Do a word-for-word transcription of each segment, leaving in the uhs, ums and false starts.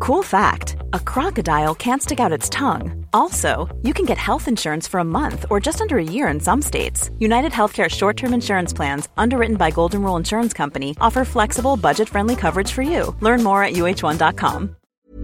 Cool fact, a crocodile can't stick out its tongue. Also, you can get health insurance for a month or just under a year in some states. United Healthcare short-term insurance plans, underwritten by Golden Rule Insurance Company, offer flexible, budget-friendly coverage for you. Learn more at U H one dot com.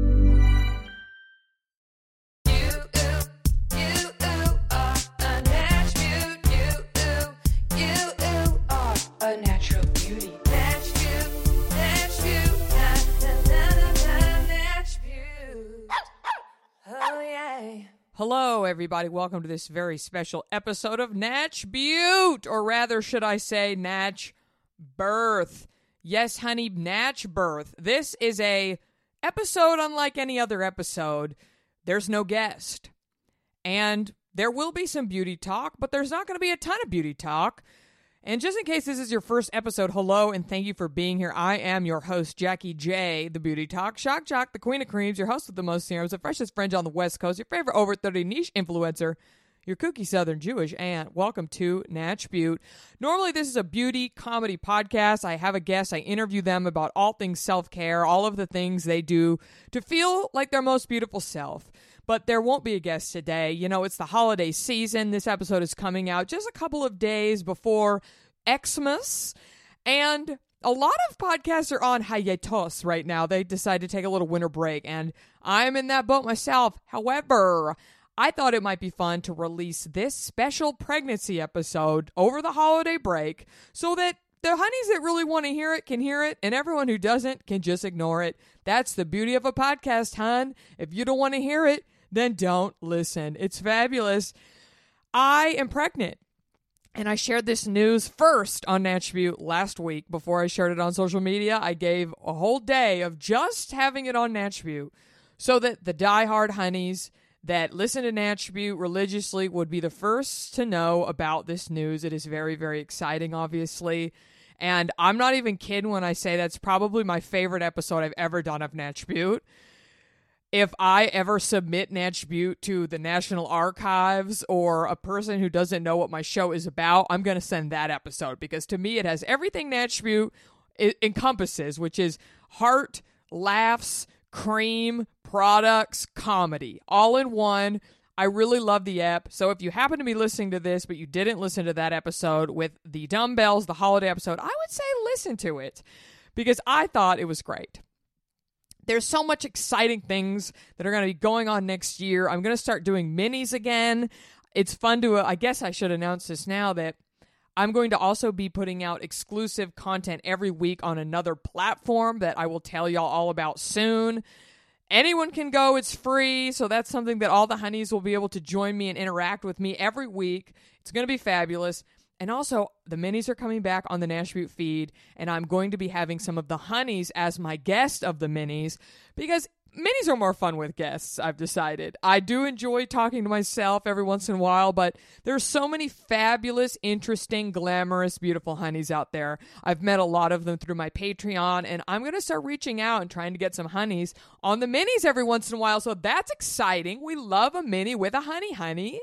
Hello, everybody. Welcome to this very special episode of Natch Butte, or rather, should I say, Natch Birth. Yes, honey, Natch Birth. This is a episode unlike any other episode. There's no guest. And there will be some beauty talk, but there's not going to be a ton of beauty talk. And just in case this is your first episode, hello and thank you for being here. I am your host, Jackie J, the Beauty Talk, Shock Jock, the Queen of Creams, your host with the most serums, the freshest fringe on the West Coast, your favorite over thirty niche influencer, your kooky Southern Jewish aunt. Welcome to Natch Butte. Normally, this is a beauty comedy podcast. I have a guest. I interview them about all things self-care, all of the things they do to feel like their most beautiful self. But there won't be a guest today. You know, it's the holiday season. This episode is coming out just a couple of days before Xmas. And a lot of podcasts are on hiatus right now. They decide to take a little winter break. And I'm in that boat myself. However, I thought it might be fun to release this special pregnancy episode over the holiday break so that the honeys that really want to hear it can hear it, and everyone who doesn't can just ignore it. That's the beauty of a podcast, hon. If you don't want to hear it, then don't listen. It's fabulous. I am pregnant, and I shared this news first on Natch Butte last week. Before I shared it on social media, I gave a whole day of just having it on Natch Butte so that the diehard honeys that listen to Natch Butte religiously would be the first to know about this news. It is very, very exciting, obviously. And I'm not even kidding when I say that's probably my favorite episode I've ever done of Natch Butte. If I ever submit Natch Butte to the National Archives or a person who doesn't know what my show is about, I'm going to send that episode because to me it has everything Natch Butte encompasses, which is heart, laughs, cream, products, comedy, all in one. I really love the ep. So if you happen to be listening to this, but you didn't listen to that episode with the dumbbells, the holiday episode, I would say listen to it because I thought it was great. There's so much exciting things that are going to be going on next year. I'm going to start doing minis again. It's fun to, uh, I guess I should announce this now that I'm going to also be putting out exclusive content every week on another platform that I will tell y'all all about soon. Anyone can go. It's free. So that's something that all the honeys will be able to join me and interact with me every week. It's going to be fabulous. And also, the minis are coming back on the Natch Butte feed, and I'm going to be having some of the honeys as my guest of the minis, because minis are more fun with guests, I've decided. I do enjoy talking to myself every once in a while, but there's so many fabulous, interesting, glamorous, beautiful honeys out there. I've met a lot of them through my Patreon, and I'm going to start reaching out and trying to get some honeys on the minis every once in a while, so that's exciting. We love a mini with a honey honey.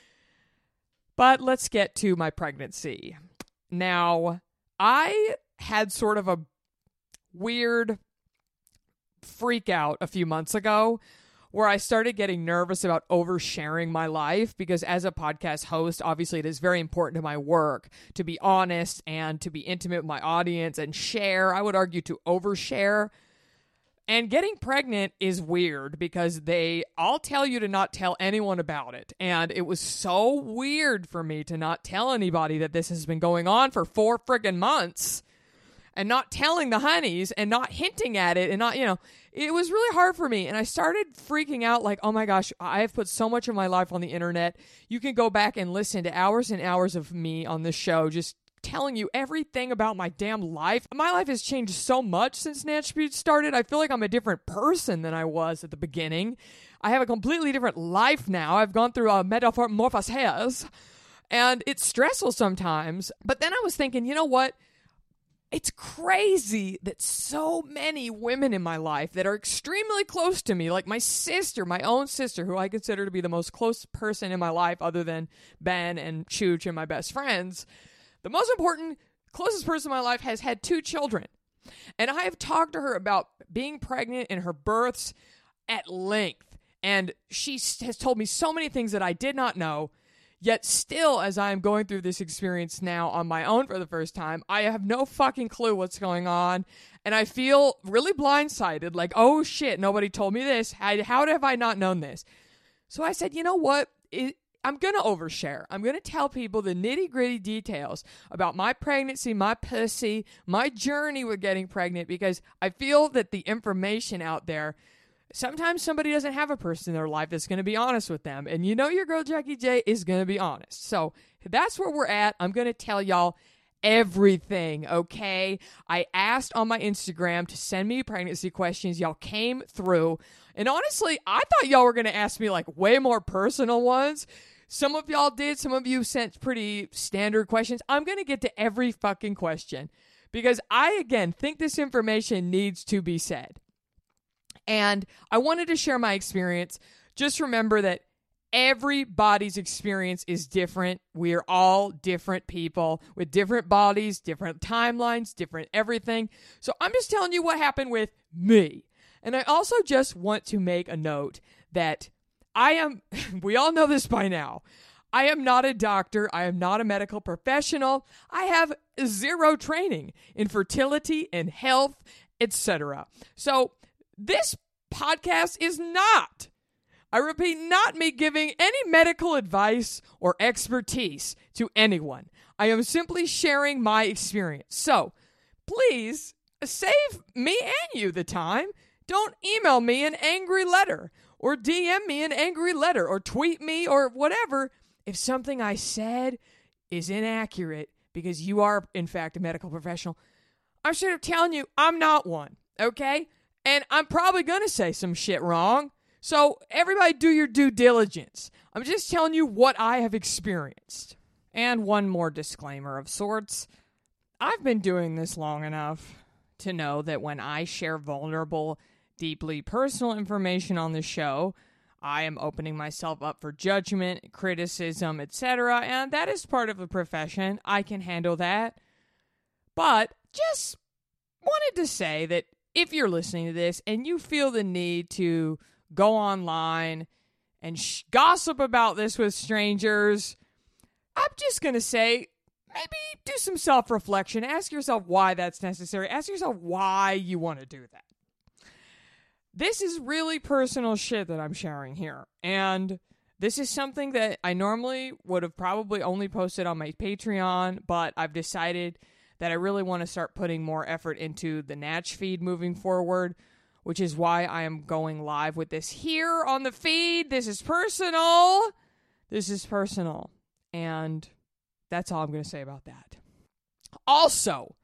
But let's get to my pregnancy. Now, I had sort of a weird freak out a few months ago where I started getting nervous about oversharing my life because as a podcast host, obviously it is very important to my work to be honest and to be intimate with my audience and share. I would argue to overshare. And getting pregnant is weird because they all tell you to not tell anyone about it. And it was so weird for me to not tell anybody that this has been going on for four friggin' months and not telling the honeys and not hinting at it and not, you know, it was really hard for me. And I started freaking out like, oh my gosh, I have put so much of my life on the internet. You can go back and listen to hours and hours of me on this show just telling you everything about my damn life. My life has changed so much since Natch Butte started. I feel like I'm a different person than I was at the beginning. I have a completely different life now. I've gone through a metamorphosis, and it's stressful sometimes. But then I was thinking, you know what? It's crazy that so many women in my life that are extremely close to me, like my sister, my own sister, who I consider to be the most close person in my life other than Ben and Chooch and my best friends, the most important, closest person in my life has had two children. And I have talked to her about being pregnant and her births at length. And she has told me so many things that I did not know. Yet still, as I am going through this experience now on my own for the first time, I have no fucking clue what's going on. And I feel really blindsided. Like, oh shit, nobody told me this. How, how have I not known this? So I said, you know what? It, I'm going to overshare. I'm going to tell people the nitty gritty details about my pregnancy, my pussy, my journey with getting pregnant, because I feel that the information out there, sometimes somebody doesn't have a person in their life that's going to be honest with them. And you know your girl Jackie J is going to be honest. So that's where we're at. I'm going to tell y'all everything, okay? I asked on my Instagram to send me pregnancy questions. Y'all came through. And honestly, I thought y'all were going to ask me like way more personal ones. Some of y'all did. Some of you sent pretty standard questions. I'm going to get to every fucking question because I, again, think this information needs to be said. And I wanted to share my experience. Just remember that everybody's experience is different. We are all different people with different bodies, different timelines, different everything. So I'm just telling you what happened with me. And I also just want to make a note that I am, we all know this by now, I am not a doctor. I am not a medical professional. I have zero training in fertility and health, et cetera. So this podcast is not, I repeat, not me giving any medical advice or expertise to anyone. I am simply sharing my experience. So please save me and you the time. Don't email me an angry letter or D M me an angry letter or tweet me or whatever if something I said is inaccurate because you are, in fact, a medical professional. I'm straight up telling you, I'm not one, okay? And I'm probably going to say some shit wrong. So everybody do your due diligence. I'm just telling you what I have experienced. And one more disclaimer of sorts. I've been doing this long enough to know that when I share vulnerable, deeply personal information on the show, I am opening myself up for judgment, criticism, et cetera. And that is part of the profession. I can handle that. But just wanted to say that if you're listening to this and you feel the need to go online and sh- gossip about this with strangers, I'm just going to say, maybe do some self-reflection. Ask yourself why that's necessary. Ask yourself why you want to do that. This is really personal shit that I'm sharing here. And this is something that I normally would have probably only posted on my Patreon, but I've decided that I really want to start putting more effort into the Natch feed moving forward, which is why I am going live with this here on the feed. This is personal. This is personal. And that's all I'm going to say about that. Also,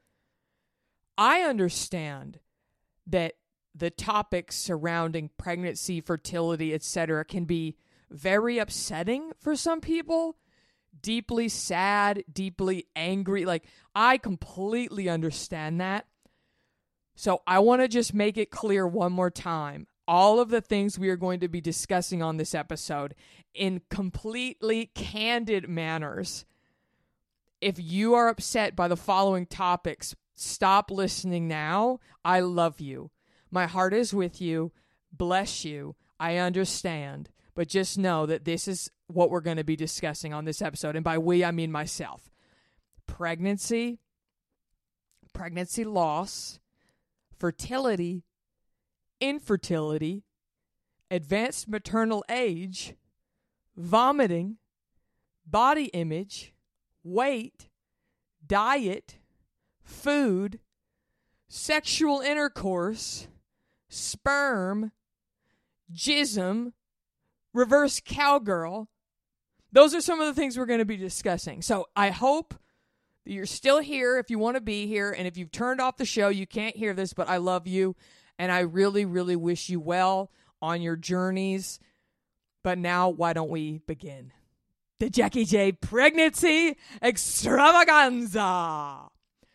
I understand that the topics surrounding pregnancy, fertility, et cetera can be very upsetting for some people, deeply sad, deeply angry. Like, I completely understand that. So I want to just make it clear one more time. All of the things we are going to be discussing on this episode in completely candid manners. If you are upset by the following topics, stop listening now. I love you. My heart is with you. Bless you. I understand. But just know that this is what we're going to be discussing on this episode. And by we, I mean myself. Pregnancy, pregnancy loss, fertility, infertility, advanced maternal age, vomiting, body image, weight, diet, food, sexual intercourse, sperm, jism, reverse cowgirl. Those are some of the things we're going to be discussing. So I hope that you're still here if you want to be here. And if you've turned off the show, you can't hear this, but I love you. And I really, really wish you well on your journeys. But now, why don't we begin? The Jackie J Pregnancy Extravaganza.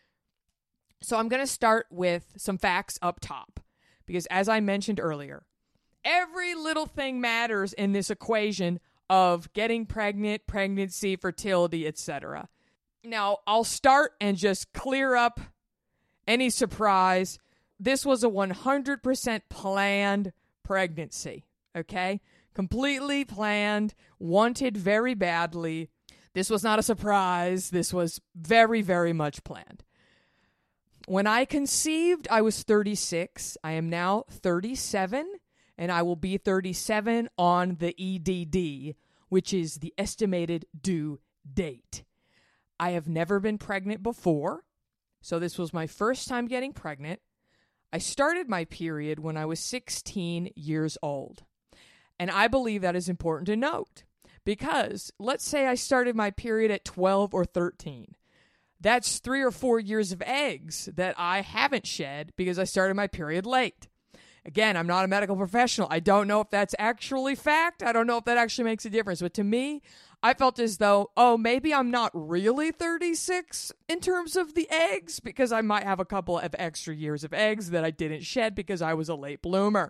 So I'm going to start with some facts up top. Because as I mentioned earlier, every little thing matters in this equation of getting pregnant, pregnancy, fertility, et cetera. Now, I'll start and just clear up any surprise, this was a one hundred percent planned pregnancy, okay? Completely planned, wanted very badly. This was not a surprise. This was very, very much planned. When I conceived, I was thirty-six. I am now thirty-seven, and I will be thirty-seven on the E D D, which is the estimated due date. I have never been pregnant before, so this was my first time getting pregnant. I started my period when I was sixteen years old, and I believe that is important to note because let's say I started my period at twelve or thirteen. That's three or four years of eggs that I haven't shed because I started my period late. Again, I'm not a medical professional. I don't know if that's actually fact. I don't know if that actually makes a difference. But to me, I felt as though, oh, maybe I'm not really thirty-six in terms of the eggs because I might have a couple of extra years of eggs that I didn't shed because I was a late bloomer.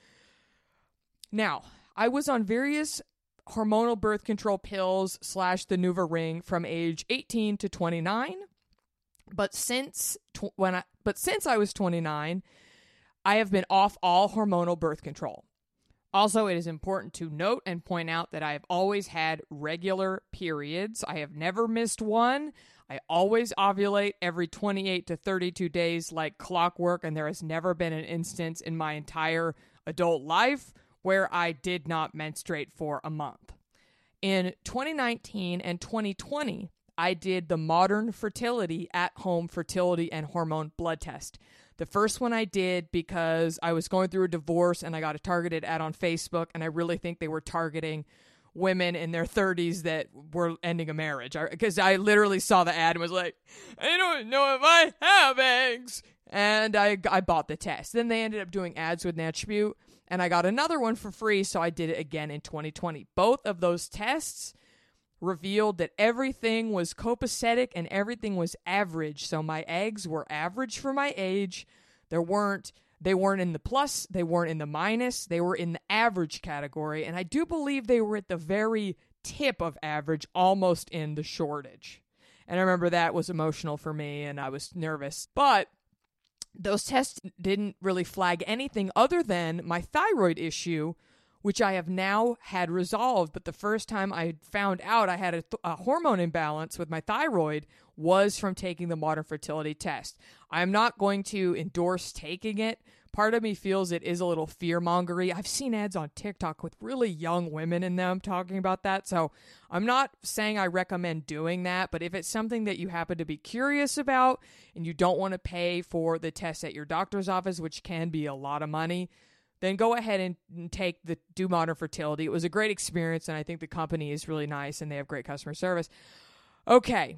Now, I was on various hormonal birth control pills slash the NuvaRing from age eighteen to twenty-nine. But since tw- when I but since I was twenty-nine, I have been off all hormonal birth control. Also, it is important to note and point out that I have always had regular periods. I have never missed one. I always ovulate every twenty-eight to thirty-two days like clockwork, and there has never been an instance in my entire adult life where I did not menstruate for a month. In twenty nineteen and twenty twenty, I did the Modern Fertility at-home fertility and hormone blood test. The first one I did because I was going through a divorce and I got a targeted ad on Facebook, and I really think they were targeting women in their thirties that were ending a marriage. Because I, I literally saw the ad and was like, I don't know if I have eggs. And I, I bought the test. Then they ended up doing ads with Natchbute, and I got another one for free, so I did it again in twenty twenty. Both of those tests revealed that everything was copacetic and everything was average. So my eggs were average for my age. There weren't, they weren't in the plus, they weren't in the minus, they were in the average category. And I do believe they were at the very tip of average, almost in the shortage. And I remember that was emotional for me and I was nervous. But those tests didn't really flag anything other than my thyroid issue, which I have now had resolved. But the first time I found out I had a, th- a hormone imbalance with my thyroid was from taking the Modern Fertility test. I'm not going to endorse taking it. Part of me feels it is a little fear-mongery. I've seen ads on TikTok with really young women in them talking about that. So I'm not saying I recommend doing that, but if it's something that you happen to be curious about and you don't want to pay for the test at your doctor's office, which can be a lot of money, then go ahead and, and take the do Modern Fertility. It was a great experience, and I think the company is really nice, and they have great customer service. Okay.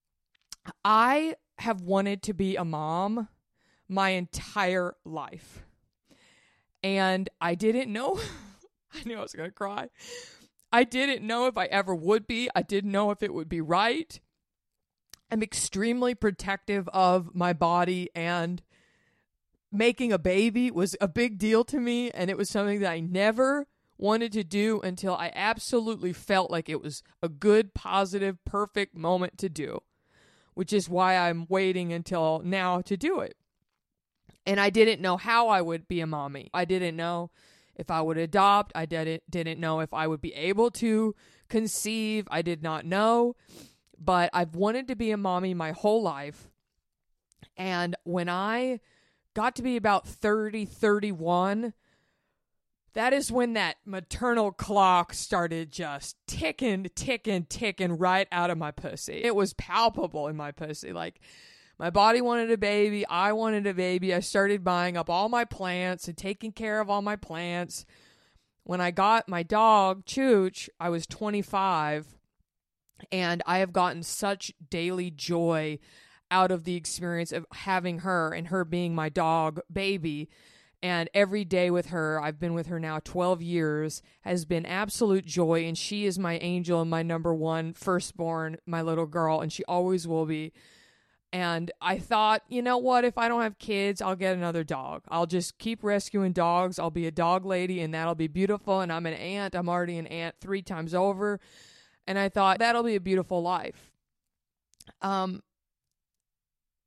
I have wanted to be a mom my entire life. And I didn't know. I knew I was going to cry. I didn't know if I ever would be. I didn't know if it would be right. I'm extremely protective of my body, and making a baby was a big deal to me, and it was something that I never wanted to do until I absolutely felt like it was a good, positive, perfect moment to do, which is why I'm waiting until now to do it. And I didn't know how I would be a mommy. I didn't know if I would adopt. I didn't didn't know if I would be able to conceive. I did not know. But I've wanted to be a mommy my whole life. And when I got to be about thirty, thirty-one, that is when that maternal clock started just ticking, ticking, ticking right out of my pussy. It was palpable in my pussy. Like, my body wanted a baby. I wanted a baby. I started buying up all my plants and taking care of all my plants. When I got my dog, Chooch, I was twenty-five, and I have gotten such daily joy out of the experience of having her and her being my dog baby. And every day with her, I've been with her now twelve years, has been absolute joy. And she is my angel and my number one firstborn, my little girl, and she always will be. And I thought, you know what, if I don't have kids, I'll get another dog. I'll just keep rescuing dogs. I'll be a dog lady, and that'll be beautiful. And I'm an aunt. I'm already an aunt three times over. And I thought, that'll be a beautiful life. Um,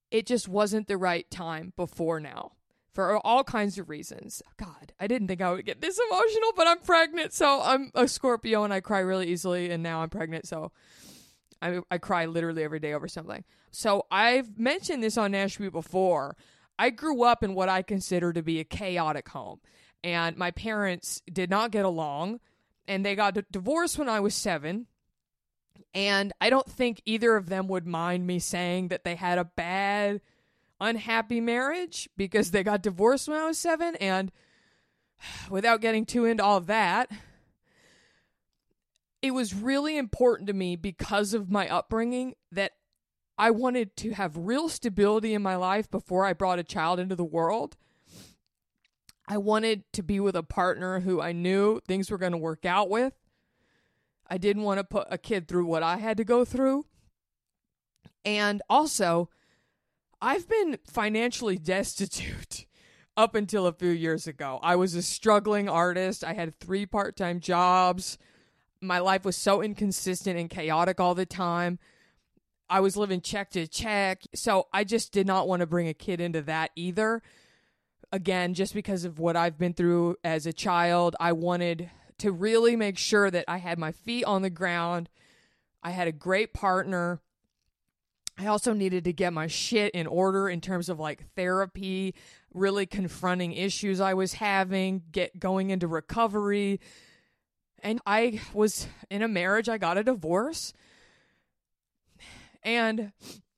it just wasn't the right time before now for all kinds of reasons. God, I didn't think I would get this emotional, but I'm pregnant. So I'm a Scorpio and I cry really easily. And now I'm pregnant. So I, I cry literally every day over something. So I've mentioned this on Nashville before. I grew up in what I consider to be a chaotic home. And my parents did not get along. And they got d- divorced when I was seven. And I don't think either of them would mind me saying that they had a bad, unhappy marriage because they got divorced when I was seven. And without getting too into all of that, it was really important to me because of my upbringing that I wanted to have real stability in my life before I brought a child into the world. I wanted to be with a partner who I knew things were going to work out with. I didn't want to put a kid through what I had to go through. And also, I've been financially destitute up until a few years ago. I was a struggling artist. I had three part-time jobs. My life was so inconsistent and chaotic all the time. I was living check to check. So I just did not want to bring a kid into that either. Again, just because of what I've been through as a child, I wanted to really make sure that I had my feet on the ground. I had a great partner. I also needed to get my shit in order in terms of like therapy, really confronting issues I was having, get going into recovery. And I was in a marriage. I got a divorce. And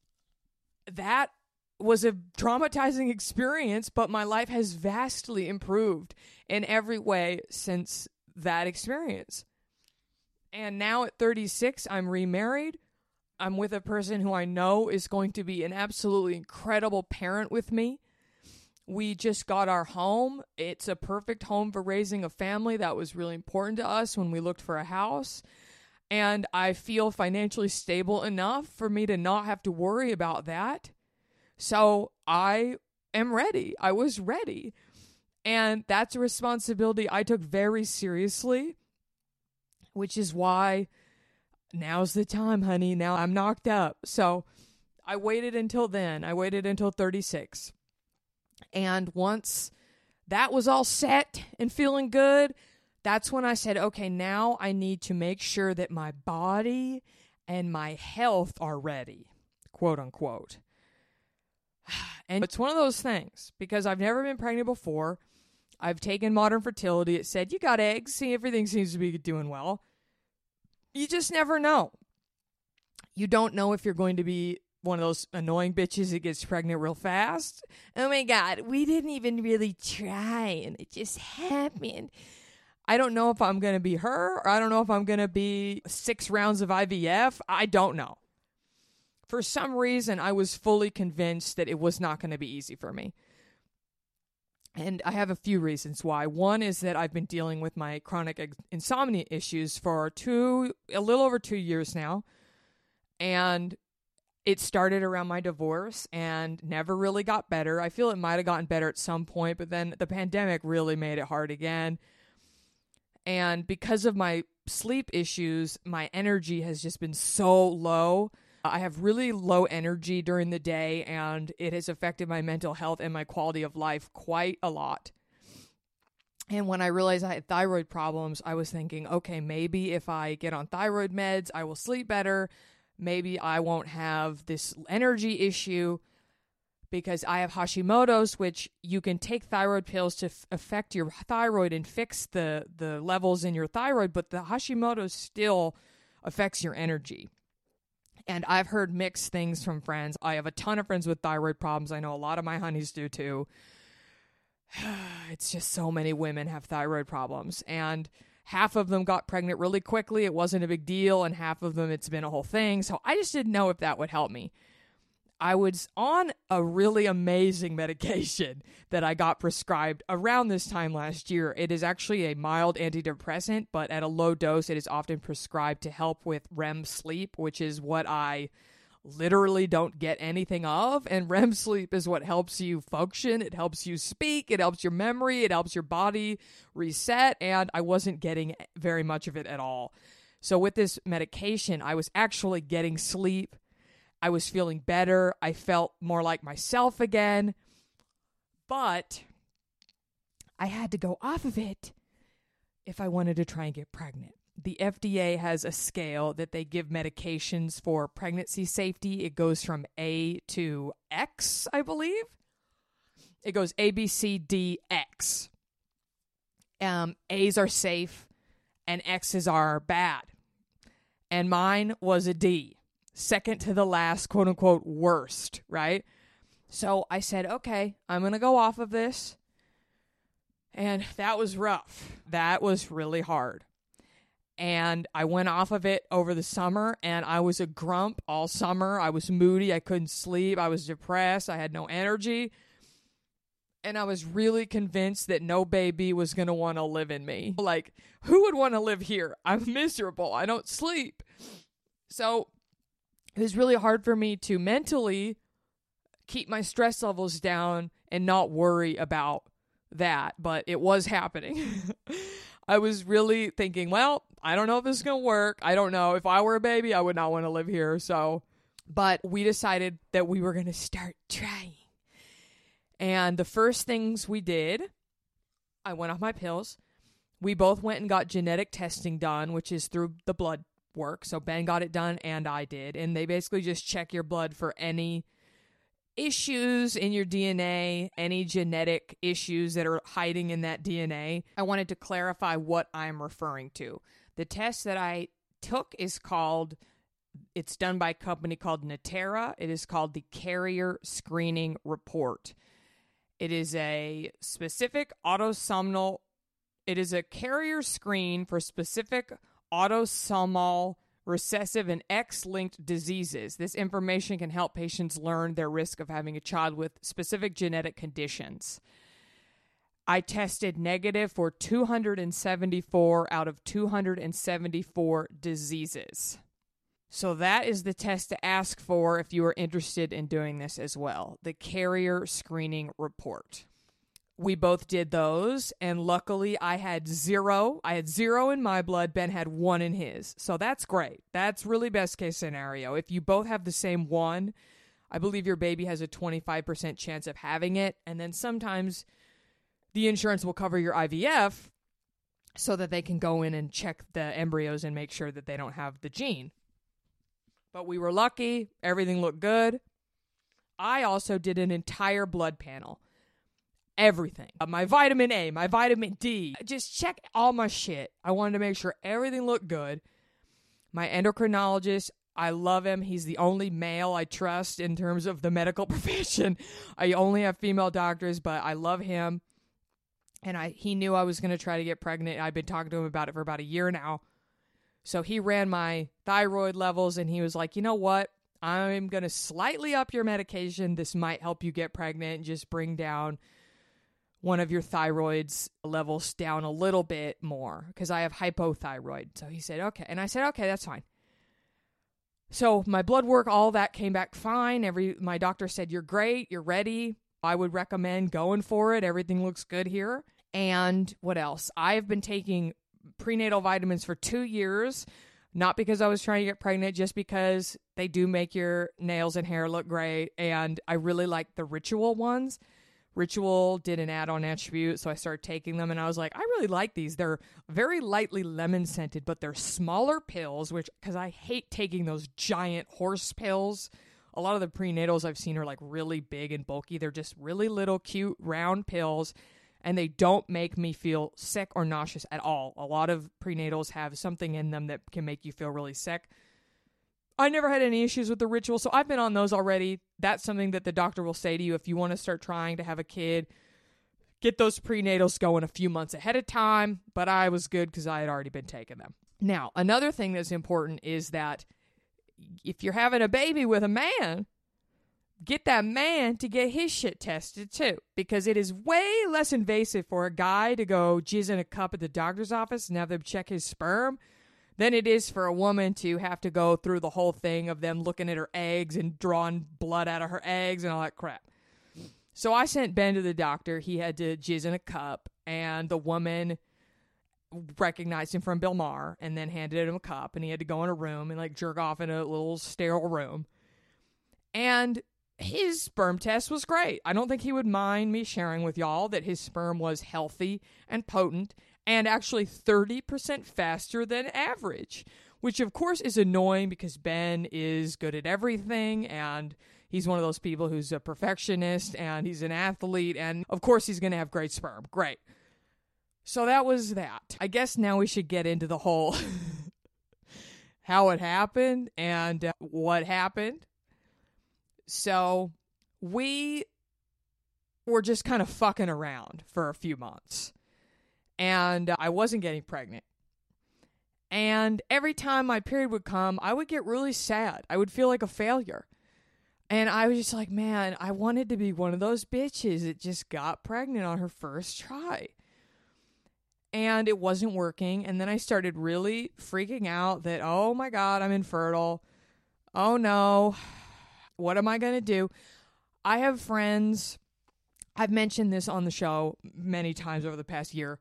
that was a traumatizing experience, but my life has vastly improved in every way since that experience. And now at thirty-six, I'm remarried. I'm with a person who I know is going to be an absolutely incredible parent with me. We just got our home. It's a perfect home for raising a family. That was really important to us when we looked for a house. And I feel financially stable enough for me to not have to worry about that. So I am ready. I was ready. And that's a responsibility I took very seriously, which is why now's the time, honey. Now I'm knocked up. So I waited until then. I waited until thirty-six. And once that was all set and feeling good, that's when I said, okay, now I need to make sure that my body and my health are ready, quote unquote. And it's one of those things because I've never been pregnant before. I've taken Modern Fertility. It said, you got eggs. See, everything seems to be doing well. You just never know. You don't know if you're going to be one of those annoying bitches that gets pregnant real fast. Oh my God, we didn't even really try and it just happened. I don't know if I'm going to be her or I don't know if I'm going to be six rounds of I V F. I don't know. For some reason, I was fully convinced that it was not going to be easy for me. And I have a few reasons why. One is that I've been dealing with my chronic ex- insomnia issues for two, a little over two years now. And it started around my divorce and never really got better. I feel it might have gotten better at some point, but then the pandemic really made it hard again. And because of my sleep issues, my energy has just been so low. I have really low energy during the day, and it has affected my mental health and my quality of life quite a lot. And when I realized I had thyroid problems, I was thinking, okay, maybe if I get on thyroid meds, I will sleep better. Maybe I won't have this energy issue because I have Hashimoto's, which you can take thyroid pills to f- affect your thyroid and fix the, the levels in your thyroid, but the Hashimoto's still affects your energy. And I've heard mixed things from friends. I have a ton of friends with thyroid problems. I know a lot of my honeys do too. It's just so many women have thyroid problems. And half of them got pregnant really quickly. It wasn't a big deal. And half of them, it's been a whole thing. So I just didn't know if that would help me. I was on a really amazing medication that I got prescribed around this time last year. It is actually a mild antidepressant, but at a low dose, it is often prescribed to help with R E M sleep, which is what I literally don't get anything of. And R E M sleep is what helps you function. It helps you speak. It helps your memory. It helps your body reset. And I wasn't getting very much of it at all. So with this medication, I was actually getting sleep. I was feeling better. I felt more like myself again. But I had to go off of it if I wanted to try and get pregnant. The F D A has a scale that they give medications for pregnancy safety. It goes from A to X, I believe. It goes A, B, C, D, X. Um, A's are safe and X's are bad. And mine was a D, second to the last, quote unquote, worst, right? So I said, okay, I'm going to go off of this. And that was rough. That was really hard. And I went off of it over the summer, and I was a grump all summer. I was moody. I couldn't sleep. I was depressed. I had no energy. And I was really convinced that no baby was going to want to live in me. Like, who would want to live here? I'm miserable. I don't sleep. So it was really hard for me to mentally keep my stress levels down and not worry about that. But it was happening. I was really thinking, well, I don't know if this is going to work. I don't know. If I were a baby, I would not want to live here. So, but we decided that we were going to start trying. And the first things we did, I went off my pills. We both went and got genetic testing done, which is through the blood work. So Ben got it done and I did. And they basically just check your blood for any issues in your D N A, any genetic issues that are hiding in that D N A. I wanted to clarify what I'm referring to. The test that I took is called, it's done by a company called Natera. It is called the Carrier Screening Report. It is a specific autosomal, it is a carrier screen for specific autosomal recessive and X-linked diseases. This information can help patients learn their risk of having a child with specific genetic conditions. I tested negative for two hundred seventy-four out of two hundred seventy-four diseases. So that is the test to ask for if you are interested in doing this as well. The Carrier Screening Report. We both did those, and luckily I had zero. I had zero in my blood. Ben had one in his. So that's great. That's really best case scenario. If you both have the same one, I believe your baby has a twenty-five percent chance of having it. And then sometimes the insurance will cover your I V F so that they can go in and check the embryos and make sure that they don't have the gene. But we were lucky. Everything looked good. I also did an entire blood panel. Everything. Uh, my vitamin A, my vitamin D. Just check all my shit. I wanted to make sure everything looked good. My endocrinologist, I love him. He's the only male I trust in terms of the medical profession. I only have female doctors, but I love him. And I he knew I was going to try to get pregnant. I've been talking to him about it for about a year now. So he ran my thyroid levels, and he was like, you know what? I'm going to slightly up your medication. This might help you get pregnant and just bring down one of your thyroid's levels down a little bit more because I have hypothyroid. So he said, okay. And I said, okay, that's fine. So my blood work, all that came back fine. Every my doctor said, you're great. You're ready. I would recommend going for it. Everything looks good here. And what else? I've been taking prenatal vitamins for two years, not because I was trying to get pregnant, just because they do make your nails and hair look great. And I really like the Ritual ones. Ritual did an ad on Attribute, so I started taking them, and I was like, I really like these. They're very lightly lemon scented, but they're smaller pills, which, because I hate taking those giant horse pills. A lot of the prenatals I've seen are like really big and bulky. They're just really little, cute, round pills, and they don't make me feel sick or nauseous at all. A lot of prenatals have something in them that can make you feel really sick. I never had any issues with the Ritual, so I've been on those already. That's something that the doctor will say to you if you want to start trying to have a kid. Get those prenatals going a few months ahead of time, but I was good because I had already been taking them. Now, another thing that's important is that if you're having a baby with a man, get that man to get his shit tested too, because it is way less invasive for a guy to go jizz in a cup at the doctor's office and have them check his sperm than it is for a woman to have to go through the whole thing of them looking at her eggs and drawing blood out of her eggs and all that crap. So I sent Ben to the doctor. He had to jizz in a cup, and the woman recognized him from Bill Maher and then handed him a cup, and he had to go in a room and like jerk off in a little sterile room. And his sperm test was great. I don't think he would mind me sharing with y'all that his sperm was healthy and potent and actually thirty percent faster than average, which of course is annoying because Ben is good at everything and he's one of those people who's a perfectionist and he's an athlete and of course he's going to have great sperm. Great. So that was that. I guess now we should get into the whole how it happened and uh, what happened. So we were just kind of fucking around for a few months. And uh, I wasn't getting pregnant. And every time my period would come, I would get really sad. I would feel like a failure. And I was just like, man, I wanted to be one of those bitches that just got pregnant on her first try. And it wasn't working. And then I started really freaking out that, oh my God, I'm infertile. Oh no. What am I going to do? I have friends. I've mentioned this on the show many times over the past year.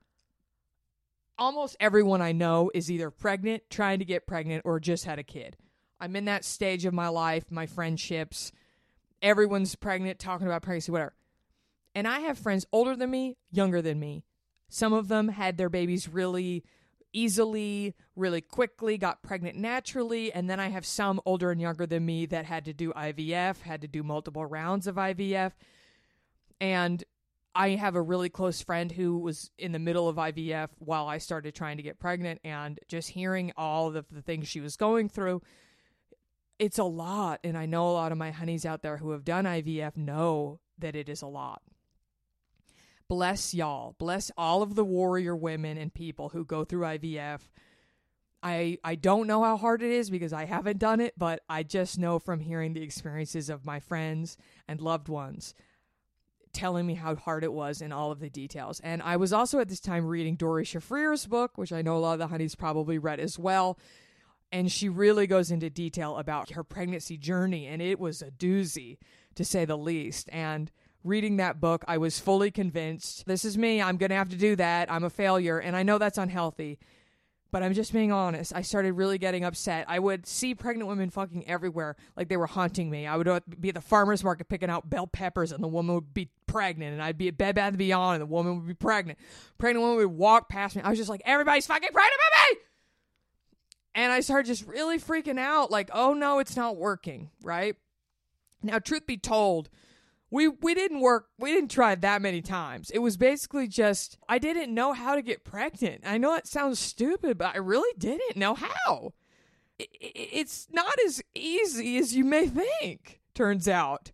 Almost everyone I know is either pregnant, trying to get pregnant, or just had a kid. I'm in that stage of my life, my friendships. Everyone's pregnant, talking about pregnancy, whatever. And I have friends older than me, younger than me. Some of them had their babies really easily, really quickly, got pregnant naturally, and then I have some older and younger than me that had to do I V F, had to do multiple rounds of I V F, and I have a really close friend who was in the middle of I V F while I started trying to get pregnant, and just hearing all of the things she was going through, it's a lot, and I know a lot of my honeys out there who have done I V F know that it is a lot. Bless y'all. Bless all of the warrior women and people who go through I V F. I I don't know how hard it is because I haven't done it, but I just know from hearing the experiences of my friends and loved ones telling me how hard it was and all of the details. And I was also at this time reading Dori Shafrir's book, which I know a lot of the honeys probably read as well. And she really goes into detail about her pregnancy journey, and it was a doozy, to say the least. And reading that book, I was fully convinced, this is me, I'm going to have to do that, I'm a failure, and I know that's unhealthy, but I'm just being honest. I started really getting upset. I would see pregnant women fucking everywhere, like they were haunting me. I would be at the farmer's market picking out bell peppers, and the woman would be pregnant, and I'd be at Bed Bath and Beyond, and the woman would be pregnant. Pregnant woman would walk past me. I was just like, everybody's fucking pregnant with me! And I started just really freaking out, like, oh no, it's not working, right? Now, truth be told, We we didn't work, we didn't try that many times. It was basically just, I didn't know how to get pregnant. I know it sounds stupid, but I really didn't know how. It, it, it's not as easy as you may think, turns out.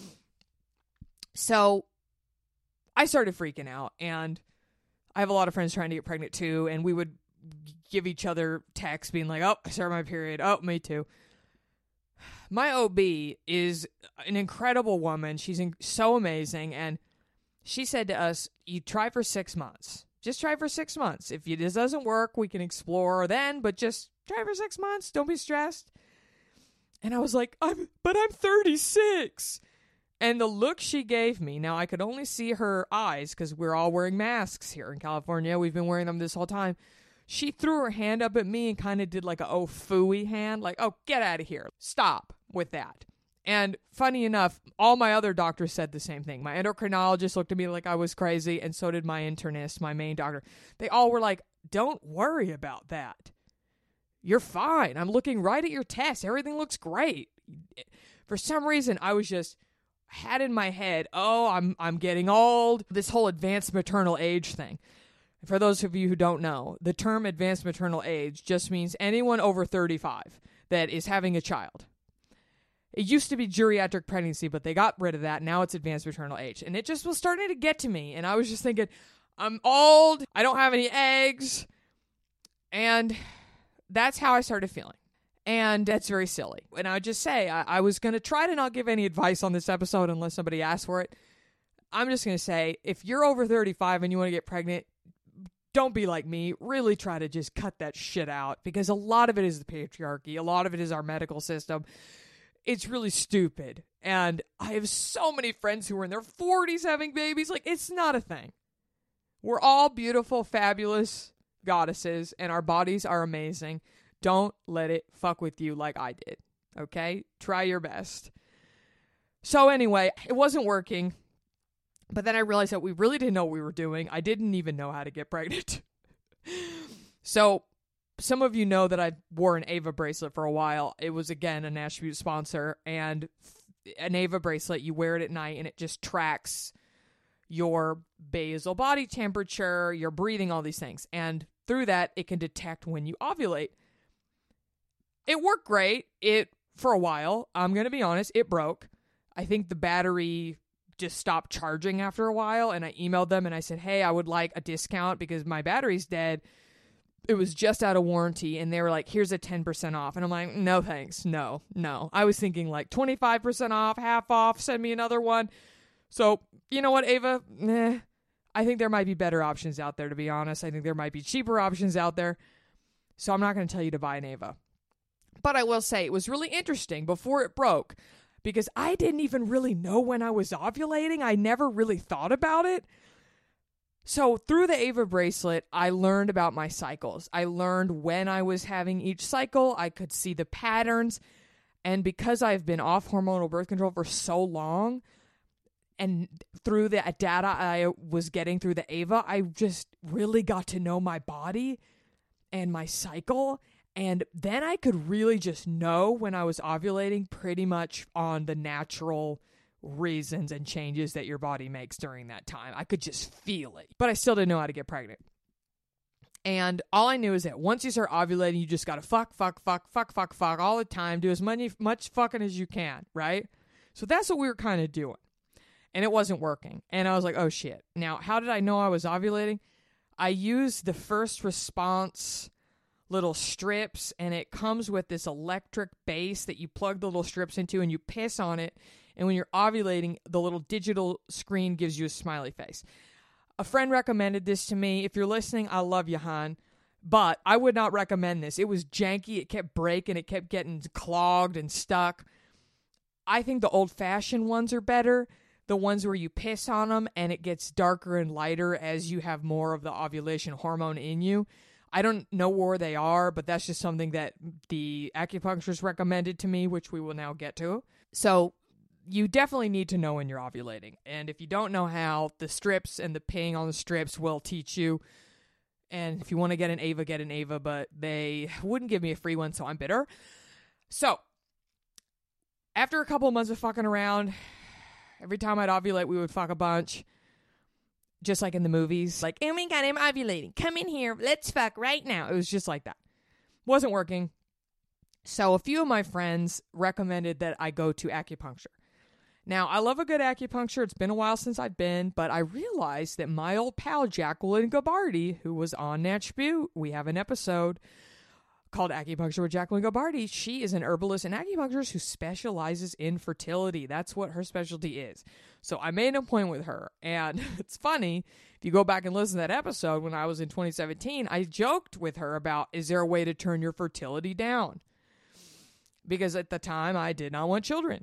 So I started freaking out, and I have a lot of friends trying to get pregnant too, and we would give each other texts being like, oh, I started my period. Oh, me too. My O B is an incredible woman. She's in- so amazing. And she said to us, you try for six months. Just try for six months. If this doesn't work, we can explore then, but just try for six months. Don't be stressed. And I was like, I'm, but I'm thirty-six. And the look she gave me, now I could only see her eyes because we're all wearing masks here in California. We've been wearing them this whole time. She threw her hand up at me and kind of did like a oh phooey hand, like, oh, get out of here. Stop with that. And funny enough, all my other doctors said the same thing. My endocrinologist looked at me like I was crazy, and so did my internist, my main doctor. They all were like, don't worry about that. You're fine. I'm looking right at your test. Everything looks great. For some reason, I was just had in my head, oh, I'm I'm getting old. This whole advanced maternal age thing. For those of you who don't know, the term advanced maternal age just means anyone over thirty-five that is having a child. It used to be geriatric pregnancy, but they got rid of that. Now it's advanced maternal age. And it just was starting to get to me. And I was just thinking, I'm old. I don't have any eggs. And that's how I started feeling. And that's very silly. And I would just say, I, I was going to try to not give any advice on this episode unless somebody asked for it. I'm just going to say, if you're over thirty-five and you want to get pregnant, don't be like me. Really try to just cut that shit out, because a lot of it is the patriarchy. A lot of it is our medical system. It's really stupid. And I have so many friends who are in their forties having babies. Like, it's not a thing. We're all beautiful, fabulous goddesses, and our bodies are amazing. Don't let it fuck with you like I did. Okay? Try your best. So anyway, it wasn't working. But then I realized that we really didn't know what we were doing. I didn't even know how to get pregnant. So some of you know that I wore an Ava bracelet for a while. It was, again, a Natch Beaut sponsor. And an Ava bracelet, you wear it at night and it just tracks your basal body temperature, your breathing, all these things. And through that, it can detect when you ovulate. It worked great. It, for a while, I'm going to be honest, it broke. I think the battery just stopped charging after a while, and I emailed them and I said, hey, I would like a discount because my battery's dead. It was just out of warranty, and they were like, here's a ten percent off. And I'm like, no thanks, no, no. I was thinking like twenty-five percent off, half off, send me another one. So, you know what, Ava? Nah, I think there might be better options out there, to be honest. I think there might be cheaper options out there. So I'm not going to tell you to buy an Ava. But I will say it was really interesting before it broke, because I didn't even really know when I was ovulating. I never really thought about it. So through the Ava bracelet, I learned about my cycles. I learned when I was having each cycle. I could see the patterns. And because I've been off hormonal birth control for so long, and through the data I was getting through the Ava, I just really got to know my body and my cycle. And then I could really just know when I was ovulating pretty much on the natural reasons and changes that your body makes during that time. I could just feel it. But I still didn't know how to get pregnant. And all I knew is that once you start ovulating, you just got to fuck, fuck, fuck, fuck, fuck, fuck all the time. Do as much, much fucking as you can, right? So that's what we were kind of doing. And it wasn't working. And I was like, oh shit. Now, how did I know I was ovulating? I used the First Response little strips, and it comes with this electric base that you plug the little strips into and you piss on it, and when you're ovulating, the little digital screen gives you a smiley face. A friend recommended this to me. If you're listening, I love you, hon, but I would not recommend this. It was janky, it kept breaking, it kept getting clogged and stuck. I think the old-fashioned ones are better, the ones where you piss on them and it gets darker and lighter as you have more of the ovulation hormone in you. I don't know where they are, but that's just something that the acupuncturist recommended to me, which we will now get to. So you definitely need to know when you're ovulating. And if you don't know how, the strips and the peeing on the strips will teach you. And if you want to get an Ava, get an Ava, but they wouldn't give me a free one, so I'm bitter. So after a couple of months of fucking around, every time I'd ovulate, we would fuck a bunch. Just like in the movies. Like, oh my God, I'm ovulating. Come in here. Let's fuck right now. It was just like that. Wasn't working. So a few of my friends recommended that I go to acupuncture. Now, I love a good acupuncture. It's been a while since I've been, but I realized that my old pal, Jacqueline Gabardi, who was on Natch Beaut, we have an episode called Acupuncture with Jacqueline Gabardi. She is an herbalist and acupuncturist who specializes in fertility. That's what her specialty is. So I made an appointment with her. And it's funny, if you go back and listen to that episode when I was in twenty seventeen, I joked with her about, is there a way to turn your fertility down? Because at the time, I did not want children.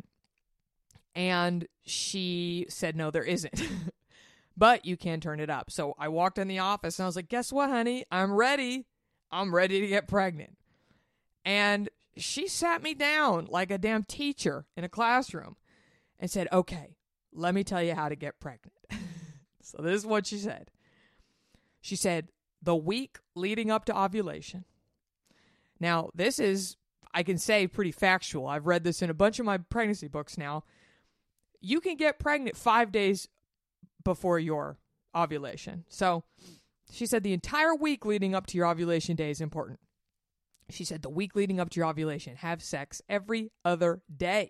And she said, no, there isn't. But you can turn it up. So I walked in the office and I was like, guess what, honey? I'm ready. I'm ready to get pregnant. And she sat me down like a damn teacher in a classroom and said, okay, let me tell you how to get pregnant. So this is what she said. She said, the week leading up to ovulation. Now, this is, I can say, pretty factual. I've read this in a bunch of my pregnancy books now. You can get pregnant five days before your ovulation. So she said the entire week leading up to your ovulation day is important. She said the week leading up to your ovulation, have sex every other day.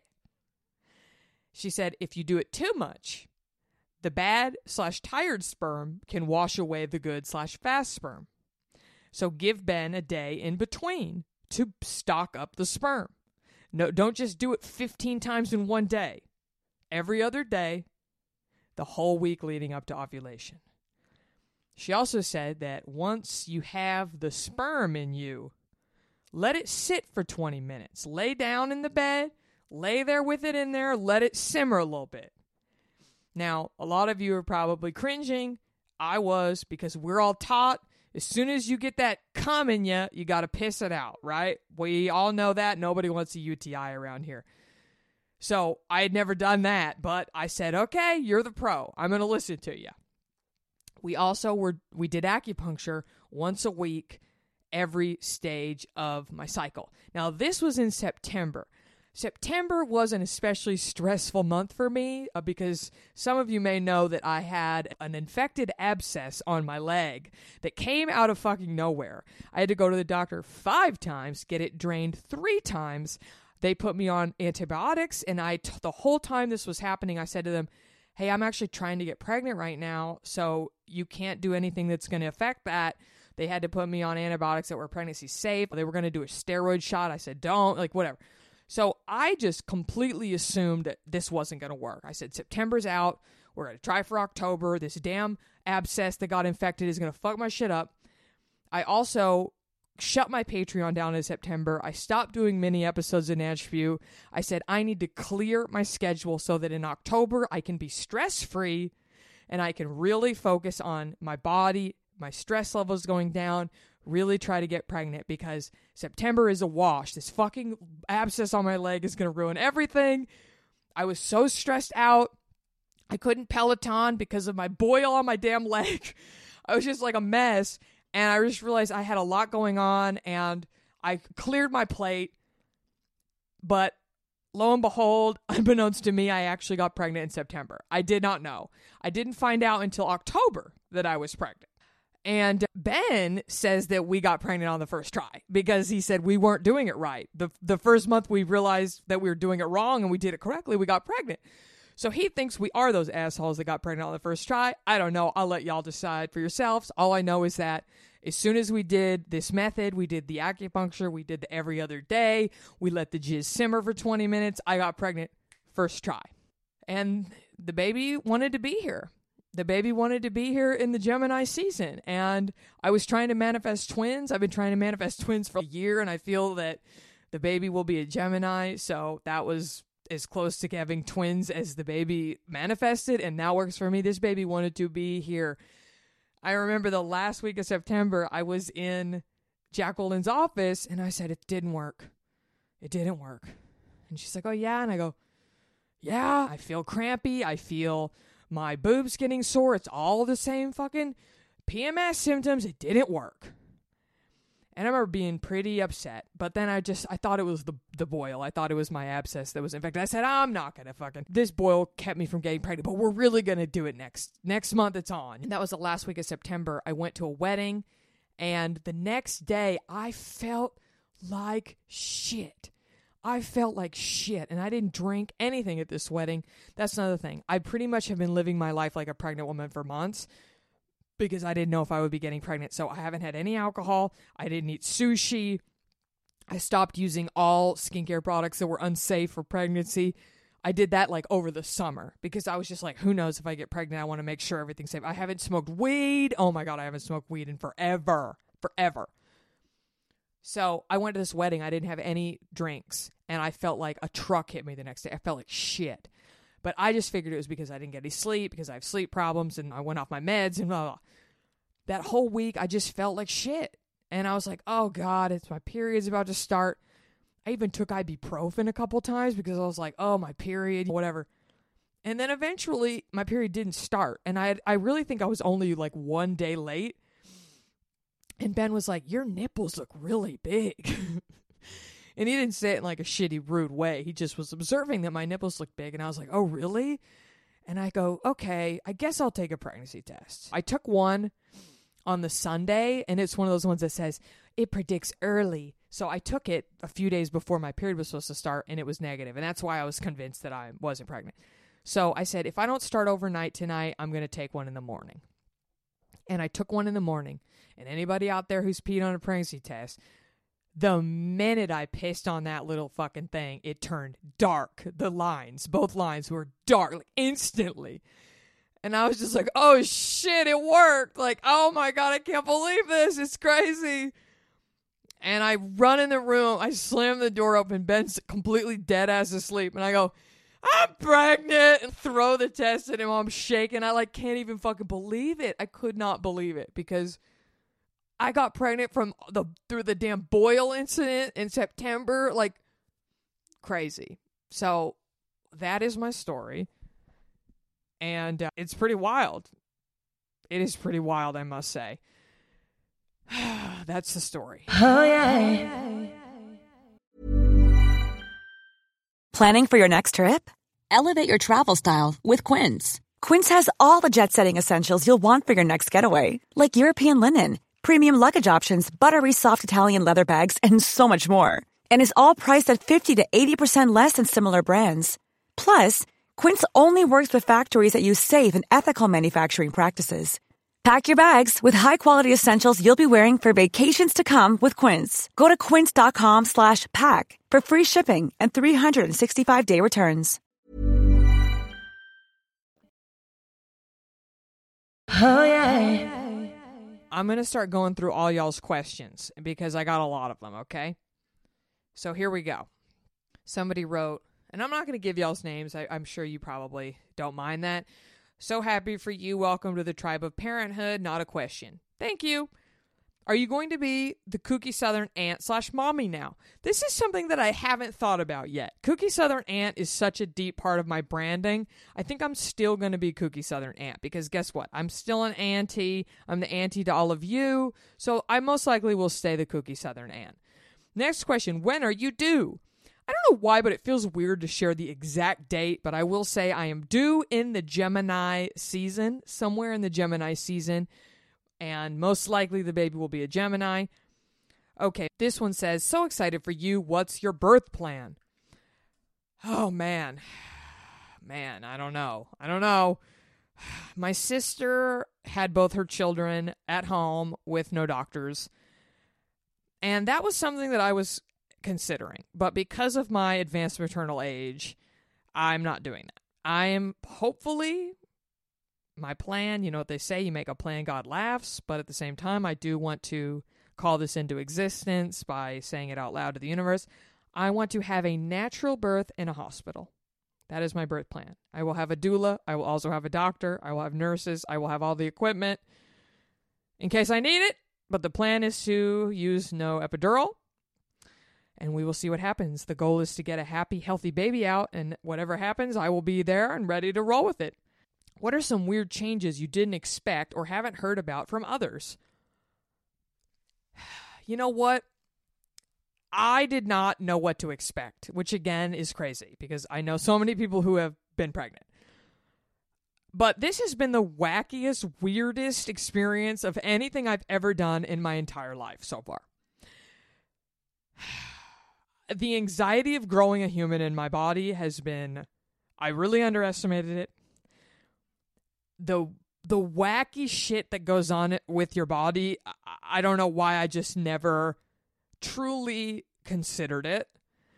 She said if you do it too much, the bad slash tired sperm can wash away the good slash fast sperm. So give Ben a day in between to stock up the sperm. No, don't just do it fifteen times in one day. Every other day, the whole week leading up to ovulation. She also said that once you have the sperm in you, let it sit for twenty minutes. Lay down in the bed, lay there with it in there, let it simmer a little bit. Now, a lot of you are probably cringing. I was, because we're all taught as soon as you get that cum in you, you got to piss it out, right? We all know that. Nobody wants a U T I around here. So I had never done that, but I said, okay, you're the pro. I'm going to listen to you. We also were, we did acupuncture once a week, every stage of my cycle. Now, this was in September. September was an especially stressful month for me uh, because some of you may know that I had an infected abscess on my leg that came out of fucking nowhere. I had to go to the doctor five times, get it drained three times. They put me on antibiotics, and I, t- the whole time this was happening, I said to them, hey, I'm actually trying to get pregnant right now, so you can't do anything that's going to affect that. They had to put me on antibiotics that were pregnancy safe. They were going to do a steroid shot. I said, don't, like, whatever. So I just completely assumed that this wasn't going to work. I said, September's out. We're going to try for October. This damn abscess that got infected is going to fuck my shit up. I also shut my Patreon down in September. I stopped doing mini episodes of Natch View. I said, I need to clear my schedule so that in October I can be stress-free and I can really focus on my body, my stress levels going down, really try to get pregnant because September is a wash. This fucking abscess on my leg is going to ruin everything. I was so stressed out. I couldn't Peloton because of my boil on my damn leg. I was just like a mess. And I just realized I had a lot going on and I cleared my plate. But lo and behold, unbeknownst to me, I actually got pregnant in September. I did not know. I didn't find out until October that I was pregnant. And Ben says that we got pregnant on the first try because he said we weren't doing it right. The the first month we realized that we were doing it wrong and we did it correctly, we got pregnant. So he thinks we are those assholes that got pregnant on the first try. I don't know. I'll let y'all decide for yourselves. All I know is that as soon as we did this method, we did the acupuncture, we did the every other day, we let the jizz simmer for twenty minutes, I got pregnant first try. And the baby wanted to be here. The baby wanted to be here in the Gemini season, and I was trying to manifest twins. I've been trying to manifest twins for a year, and I feel that the baby will be a Gemini, so that was as close to having twins as the baby manifested, and that works for me. This baby wanted to be here. I remember the last week of September, I was in Jacqueline's office, and I said, it didn't work. It didn't work. And she's like, oh, yeah? And I go, yeah, I feel crampy. I feel my boobs getting sore. It's all the same fucking P M S symptoms. It didn't work. And I remember being pretty upset. But then I just, I thought it was the the boil. I thought it was my abscess that was infected. I said, I'm not going to fucking, this boil kept me from getting pregnant, but we're really going to do it next, next month it's on. And that was the last week of September. I went to a wedding, and the next day I felt like shit. I felt like shit, and I didn't drink anything at this wedding. That's another thing. I pretty much have been living my life like a pregnant woman for months because I didn't know if I would be getting pregnant. So I haven't had any alcohol. I didn't eat sushi. I stopped using all skincare products that were unsafe for pregnancy. I did that like over the summer because I was just like, who knows if I get pregnant? I want to make sure everything's safe. I haven't smoked weed. Oh my God, I haven't smoked weed in forever. Forever. So I went to this wedding. I didn't have any drinks, and I felt like a truck hit me the next day. I felt like shit. But I just figured it was because I didn't get any sleep, because I have sleep problems, and I went off my meds, and blah, blah, blah. That whole week, I just felt like shit. And I was like, oh, God, it's my period's about to start. I even took ibuprofen a couple times because I was like, oh, my period, whatever. And then eventually, my period didn't start. And I, had, I really think I was only like one day late. And Ben was like, your nipples look really big. And he didn't say it in like a shitty, rude way. He just was observing that my nipples looked big. And I was like, oh, really? And I go, okay, I guess I'll take a pregnancy test. I took one on the Sunday, and it's one of those ones that says, it predicts early. So I took it a few days before my period was supposed to start, and it was negative. And that's why I was convinced that I wasn't pregnant. So I said, if I don't start overnight tonight, I'm going to take one in the morning. And I took one in the morning. And anybody out there who's peed on a pregnancy test, the minute I pissed on that little fucking thing, it turned dark. The lines, both lines were dark, like instantly. And I was just like, oh shit, it worked. Like, oh my God, I can't believe this. It's crazy. And I run in the room. I slam the door open. Ben's completely dead ass asleep. And I go, I'm pregnant, and throw the test at him. I'm shaking. I like can't even fucking believe it. I could not believe it because I got pregnant from the through the damn boil incident in September. Like crazy. So that is my story. And uh, it's pretty wild. It is pretty wild, I must say. That's the story. Oh, yeah. Planning for your next trip? Elevate your travel style with Quince. Quince has all the jet-setting essentials you'll want for your next getaway, like European linen, premium luggage options, buttery soft Italian leather bags, and so much more. And is all priced at fifty to eighty percent less than similar brands. Plus, Quince only works with factories that use safe and ethical manufacturing practices. Pack your bags with high-quality essentials you'll be wearing for vacations to come with Quince. Go to quince.com slash pack for free shipping and three sixty-five day returns. Oh, yeah. I'm going to start going through all y'all's questions because I got a lot of them, okay? So here we go. Somebody wrote, and I'm not going to give y'all's names. I, I'm sure you probably don't mind that. So happy for you. Welcome to the tribe of parenthood. Not a question. Thank you. Are you going to be the kooky Southern aunt slash mommy now? This is something that I haven't thought about yet. Kooky Southern aunt is such a deep part of my branding. I think I'm still going to be kooky Southern aunt because guess what? I'm still an auntie. I'm the auntie to all of you. So I most likely will stay the kooky Southern aunt. Next question. When are you due? I don't know why, but it feels weird to share the exact date, but I will say I am due in the Gemini season, somewhere in the Gemini season, and most likely the baby will be a Gemini. Okay, this one says, so excited for you. What's your birth plan? Oh, man. Man, I don't know. I don't know. My sister had both her children at home with no doctors, and that was something that I was considering. But because of my advanced maternal age, I'm not doing that. I am hopefully, my plan, you know what they say, you make a plan, God laughs. But at the same time, I do want to call this into existence by saying it out loud to the universe. I want to have a natural birth in a hospital. That is my birth plan. I will have a doula. I will also have a doctor. I will have nurses. I will have all the equipment in case I need it. But the plan is to use no epidural. And we will see what happens. The goal is to get a happy, healthy baby out, and whatever happens, I will be there and ready to roll with it. What are some weird changes you didn't expect or haven't heard about from others? You know what? I did not know what to expect, which again is crazy because I know so many people who have been pregnant. But this has been the wackiest, weirdest experience of anything I've ever done in my entire life so far. The anxiety of growing a human in my body has been, I really underestimated it. The the wacky shit that goes on with your body, I, I don't know why I just never truly considered it.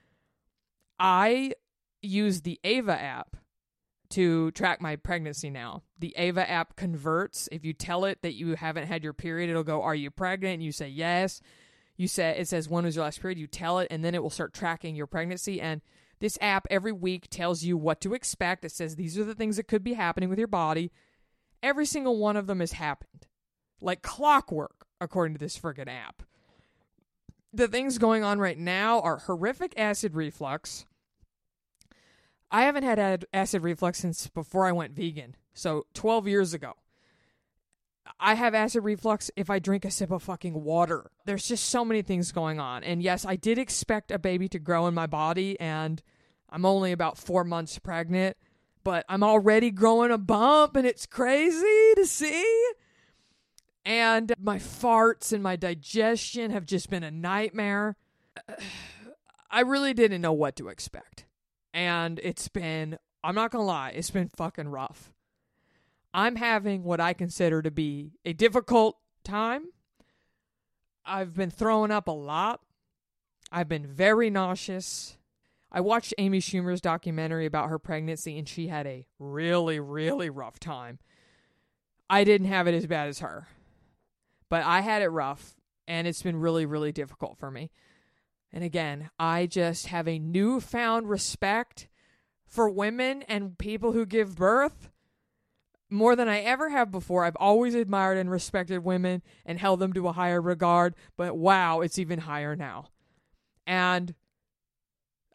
I use the Ava app to track my pregnancy now. The Ava app converts. If you tell it that you haven't had your period, it'll go, are you pregnant? And you say yes. You say, it says, when was your last period? You tell it, and then it will start tracking your pregnancy. And this app every week tells you what to expect. It says, these are the things that could be happening with your body. Every single one of them has happened. Like clockwork, according to this friggin' app. The things going on right now are horrific acid reflux. I haven't had ad- acid reflux since before I went vegan. So twelve years ago. I have acid reflux if I drink a sip of fucking water. There's just so many things going on. And yes, I did expect a baby to grow in my body, and I'm only about four months pregnant, but I'm already growing a bump, and it's crazy to see. And my farts and my digestion have just been a nightmare. I really didn't know what to expect. And it's been, I'm not gonna lie, it's been fucking rough. I'm having what I consider to be a difficult time. I've been throwing up a lot. I've been very nauseous. I watched Amy Schumer's documentary about her pregnancy, and she had a really, really rough time. I didn't have it as bad as her, but I had it rough, and it's been really, really difficult for me. And again, I just have a newfound respect for women and people who give birth. More than I ever have before. I've always admired and respected women and held them to a higher regard, but wow, it's even higher now. And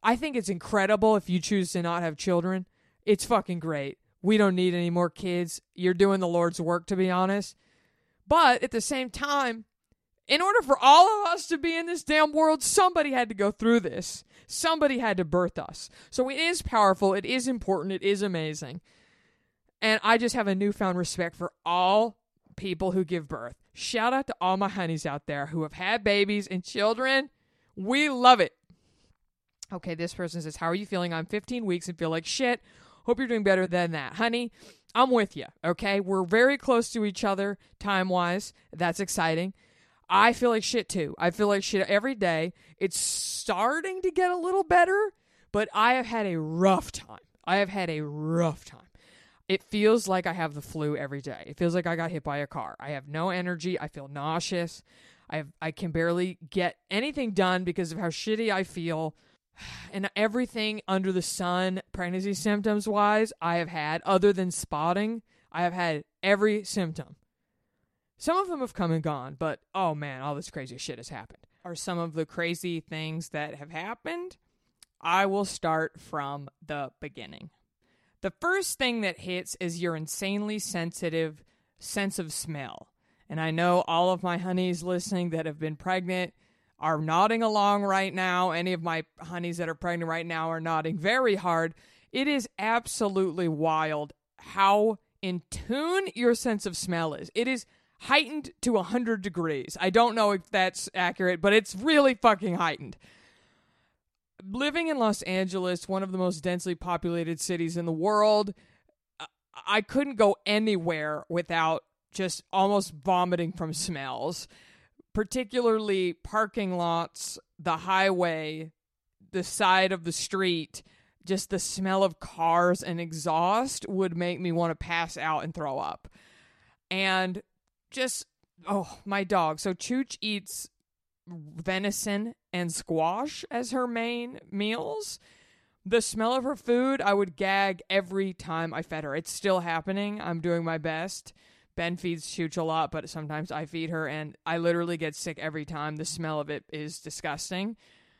I think it's incredible if you choose to not have children. It's fucking great. We don't need any more kids. You're doing the Lord's work, to be honest. But at the same time, in order for all of us to be in this damn world, somebody had to go through this. Somebody had to birth us. So it is powerful. It is important. It is amazing. And I just have a newfound respect for all people who give birth. Shout out to all my honeys out there who have had babies and children. We love it. Okay, this person says, how are you feeling? I'm fifteen weeks and feel like shit. Hope you're doing better than that. Honey, I'm with you, okay? We're very close to each other time-wise. That's exciting. I feel like shit, too. I feel like shit every day. It's starting to get a little better, but I have had a rough time. I have had a rough time. It feels like I have the flu every day. It feels like I got hit by a car. I have no energy. I feel nauseous. I have, I can barely get anything done because of how shitty I feel. And everything under the sun, pregnancy symptoms-wise, I have had, other than spotting, I have had every symptom. Some of them have come and gone, but, oh man, all this crazy shit has happened. Are some of the crazy things that have happened? I will start from the beginning. The first thing that hits is your insanely sensitive sense of smell. And I know all of my honeys listening that have been pregnant are nodding along right now. Any of my honeys that are pregnant right now are nodding very hard. It is absolutely wild how in tune your sense of smell is. It is heightened to one hundred degrees. I don't know if that's accurate, but it's really fucking heightened. Living in Los Angeles, one of the most densely populated cities in the world, I couldn't go anywhere without just almost vomiting from smells. Particularly parking lots, the highway, the side of the street, just the smell of cars and exhaust would make me want to pass out and throw up. And just, oh, my dog. So Chooch eats venison and squash as her main meals. The smell of her food, I would gag every time I fed her. It's still happening. I'm doing my best. Ben feeds Chooch a lot, but sometimes I feed her, and I literally get sick every time. The smell of it is disgusting.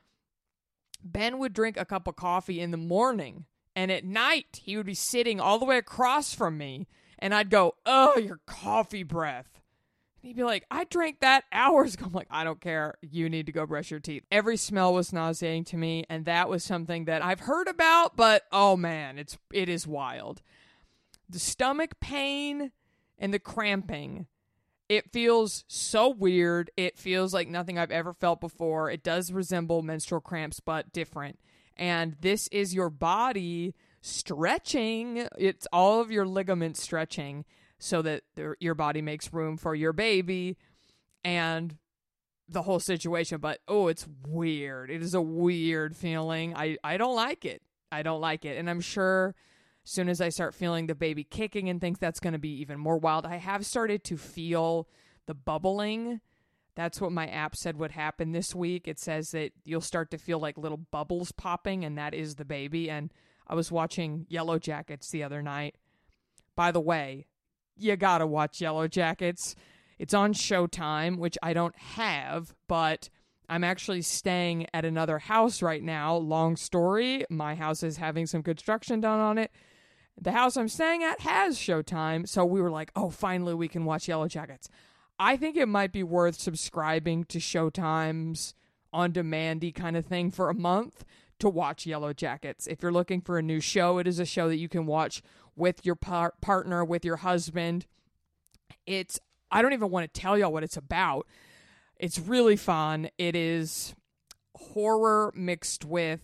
Ben would drink a cup of coffee in the morning, and at night, he would be sitting all the way across from me, and I'd go, oh, your coffee breath. And he'd be like, I drank that hours ago. I'm like, I don't care. You need to go brush your teeth. Every smell was nauseating to me, and that was something that I've heard about, but, oh, man, it's it is wild. The stomach pain and the cramping, it feels so weird. It feels like nothing I've ever felt before. It does resemble menstrual cramps, but different. And this is your body stretching. It's all of your ligaments stretching so that your body makes room for your baby and the whole situation. But, oh, it's weird. It is a weird feeling. I, I don't like it. I don't like it. And I'm sure as soon as I start feeling the baby kicking and things, that's going to be even more wild. I have started to feel the bubbling. That's what my app said would happen this week. It says that you'll start to feel like little bubbles popping, and that is the baby. And I was watching Yellow Jackets the other night. By the way, you got to watch Yellow Jackets. It's on Showtime, which I don't have, but I'm actually staying at another house right now. Long story. My house is having some construction done on it. The house I'm staying at has Showtime, so we were like, oh, finally we can watch Yellow Jackets. I think it might be worth subscribing to Showtime's on-demandy kind of thing for a month to watch Yellow Jackets. If you're looking for a new show, it is a show that you can watch with your par- partner, with your husband. It's, I don't even want to tell y'all what it's about. It's really fun. It is horror mixed with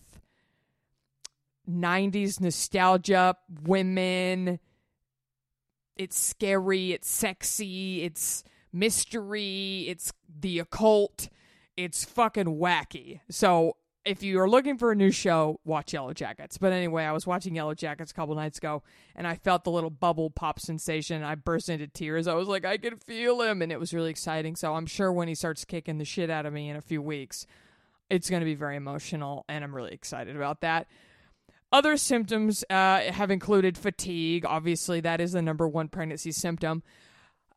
nineties nostalgia, women. It's scary, it's sexy, it's mystery, it's the occult. It's fucking wacky. So if you are looking for a new show, watch Yellow Jackets. But anyway, I was watching Yellow Jackets a couple nights ago, and I felt the little bubble pop sensation. I burst into tears. I was like, I can feel him, and it was really exciting. So I'm sure when he starts kicking the shit out of me in a few weeks, it's going to be very emotional, and I'm really excited about that. Other symptoms uh, have included fatigue. Obviously, that is the number one pregnancy symptom.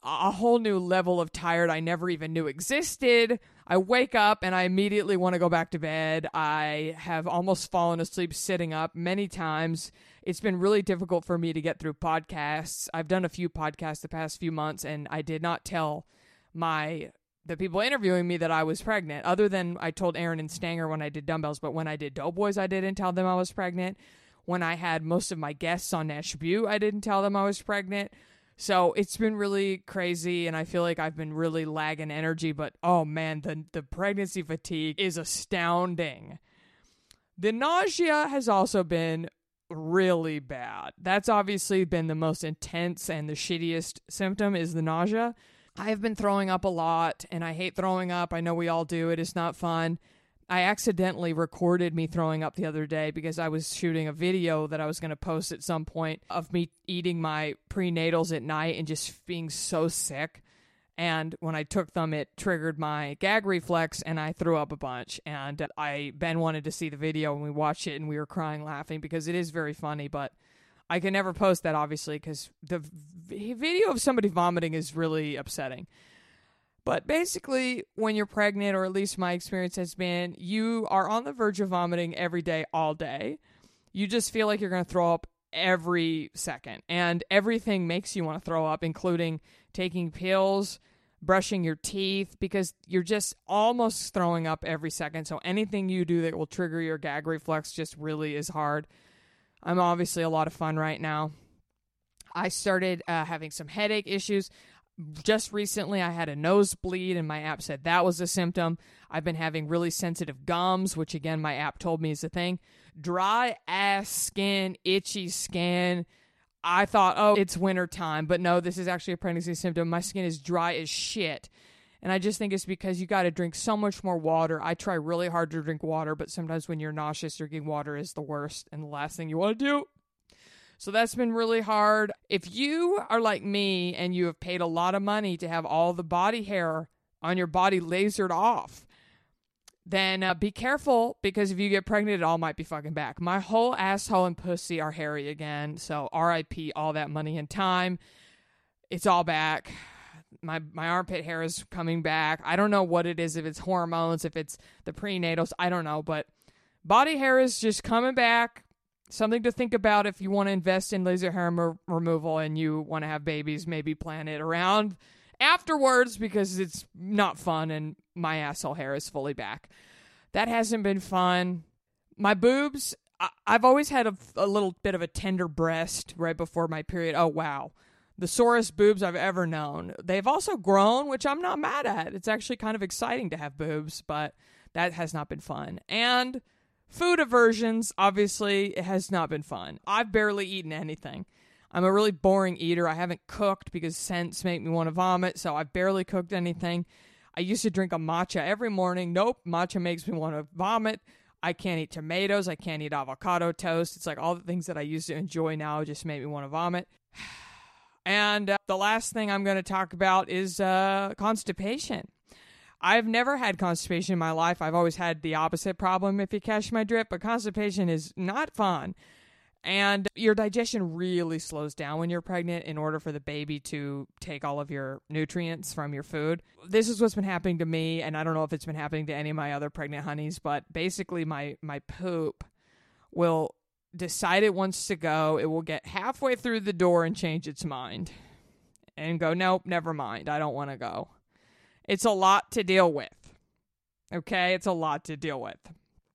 a whole new level of tired I never even knew existed. I wake up and I immediately want to go back to bed. I have almost fallen asleep sitting up many times. It's been really difficult for me to get through podcasts. I've done a few podcasts the past few months, and I did not tell my the people interviewing me that I was pregnant, other than I told Aaron and Stanger when I did Dumbbells. But when I did Doughboys, I didn't tell them I was pregnant. When I had most of my guests on Nash Butte, I didn't tell them I was pregnant. So it's been really crazy, and I feel like I've been really lagging energy. But, oh, man, the, the pregnancy fatigue is astounding. The nausea has also been really bad. That's obviously been the most intense and the shittiest symptom is the nausea. I've been throwing up a lot, and I hate throwing up. I know we all do. It is not fun. I accidentally recorded me throwing up the other day because I was shooting a video that I was going to post at some point of me eating my prenatals at night and just being so sick. And when I took them, it triggered my gag reflex, and I threw up a bunch. And I Ben wanted to see the video, and we watched it, and we were crying laughing because it is very funny, but I can never post that, obviously, because the v- video of somebody vomiting is really upsetting. But basically, when you're pregnant, or at least my experience has been, you are on the verge of vomiting every day, all day. You just feel like you're going to throw up every second. And everything makes you want to throw up, including taking pills, brushing your teeth, because you're just almost throwing up every second. So anything you do that will trigger your gag reflex just really is hard. I'm obviously a lot of fun right now. I started uh, having some headache issues. Just recently, I had a nosebleed, and my app said that was a symptom. I've been having really sensitive gums, which, again, my app told me is a thing. Dry ass skin, itchy skin. I thought, oh, it's winter time, but no, this is actually a pregnancy symptom. My skin is dry as shit, and I just think it's because you got to drink so much more water. I try really hard to drink water, but sometimes when you're nauseous, drinking water is the worst and the last thing you want to do. So that's been really hard. If you are like me and you have paid a lot of money to have all the body hair on your body lasered off, then uh, be careful, because if you get pregnant, it all might be fucking back. My whole asshole and pussy are hairy again, so R I P all that money and time. It's all back. My my armpit hair is coming back. I don't know what it is, if it's hormones, if it's the prenatals, I don't know, but body hair is just coming back. Something to think about if you want to invest in laser hair m- removal and you want to have babies, maybe plan it around afterwards, because it's not fun and my asshole hair is fully back. That hasn't been fun. My boobs, I- I've always had a, a little bit of a tender breast right before my period. Oh, wow. The sorest boobs I've ever known. They've also grown, which I'm not mad at. It's actually kind of exciting to have boobs, but that has not been fun. And food aversions, obviously, it has not been fun. I've barely eaten anything. I'm a really boring eater. I haven't cooked because scents make me want to vomit, so I've barely cooked anything. I used to drink a matcha every morning. Nope, matcha makes me want to vomit. I can't eat tomatoes. I can't eat avocado toast. It's like all the things that I used to enjoy now just make me want to vomit. And uh, the last thing I'm going to talk about is uh, constipation. I've never had constipation in my life. I've always had the opposite problem, if you catch my drift, but constipation is not fun. And your digestion really slows down when you're pregnant in order for the baby to take all of your nutrients from your food. This is what's been happening to me, and I don't know if it's been happening to any of my other pregnant honeys, but basically my, my poop will decide it wants to go. It will get halfway through the door and change its mind and go, nope, never mind. I don't want to go. It's a lot to deal with. Okay? It's a lot to deal with.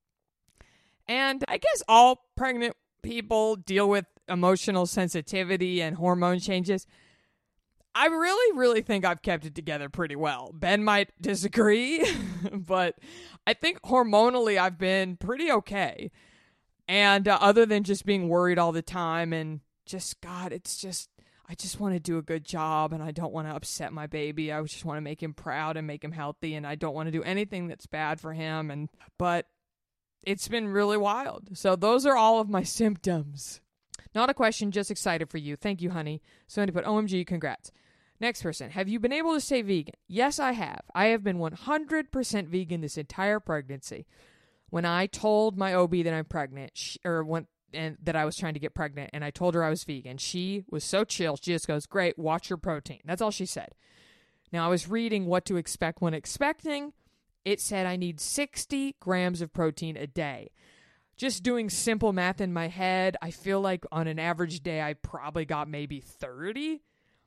And I guess all pregnant people deal with emotional sensitivity and hormone changes. I really, really think I've kept it together pretty well. Ben might disagree, but I think hormonally I've been pretty okay. And uh, other than just being worried all the time and just, God, it's just, I just want to do a good job, and I don't want to upset my baby. I just want to make him proud and make him healthy, and I don't want to do anything that's bad for him. And but it's been really wild. So those are all of my symptoms. Not a question, just excited for you. Thank you, honey. So I'm going to put O M G, congrats. Next person. Have you been able to stay vegan? Yes, I have. I have been one hundred percent vegan this entire pregnancy. When I told my O B that I'm pregnant, she, or when and that I was trying to get pregnant, and I told her I was vegan. She was so chill. She just goes, great, watch your protein. That's all she said. Now, I was reading what to expect when expecting. It said I need sixty grams of protein a day. Just doing simple math in my head, I feel like on an average day, I probably got maybe thirty.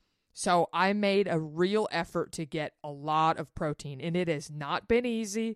So I made a real effort to get a lot of protein, and it has not been easy.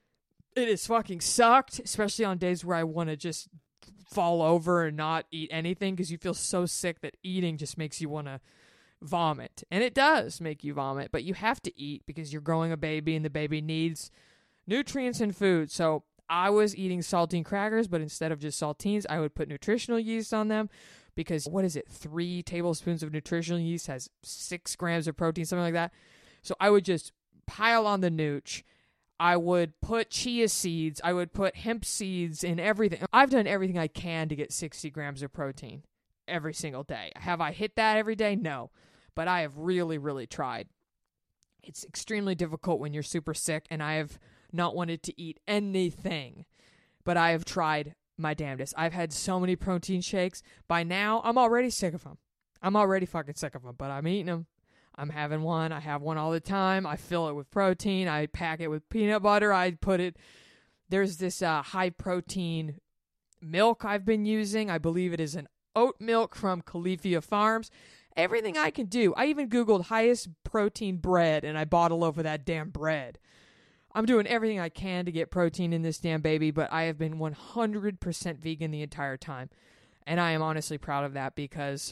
It has fucking sucked, especially on days where I want to just fall over and not eat anything because you feel so sick that eating just makes you want to vomit. And it does make you vomit, but you have to eat because you're growing a baby and the baby needs nutrients and food. So I was eating saltine crackers, but instead of just saltines, I would put nutritional yeast on them because, what is it, three tablespoons of nutritional yeast has six grams of protein, something like that. So I would just pile on the nooch. I would put chia seeds. I would put hemp seeds in everything. I've done everything I can to get sixty grams of protein every single day. Have I hit that every day? No. But I have really, really tried. It's extremely difficult when you're super sick, and I have not wanted to eat anything. But I have tried my damnedest. I've had so many protein shakes. By now, I'm already sick of them. I'm already fucking sick of them, but I'm eating them. I'm having one. I have one all the time. I fill it with protein. I pack it with peanut butter. I put it... There's this uh, high-protein milk I've been using. I believe it is an oat milk from Califia Farms. Everything I can do. I even Googled highest protein bread, and I bought a loaf of that damn bread. I'm doing everything I can to get protein in this damn baby, but I have been one hundred percent vegan the entire time. And I am honestly proud of that because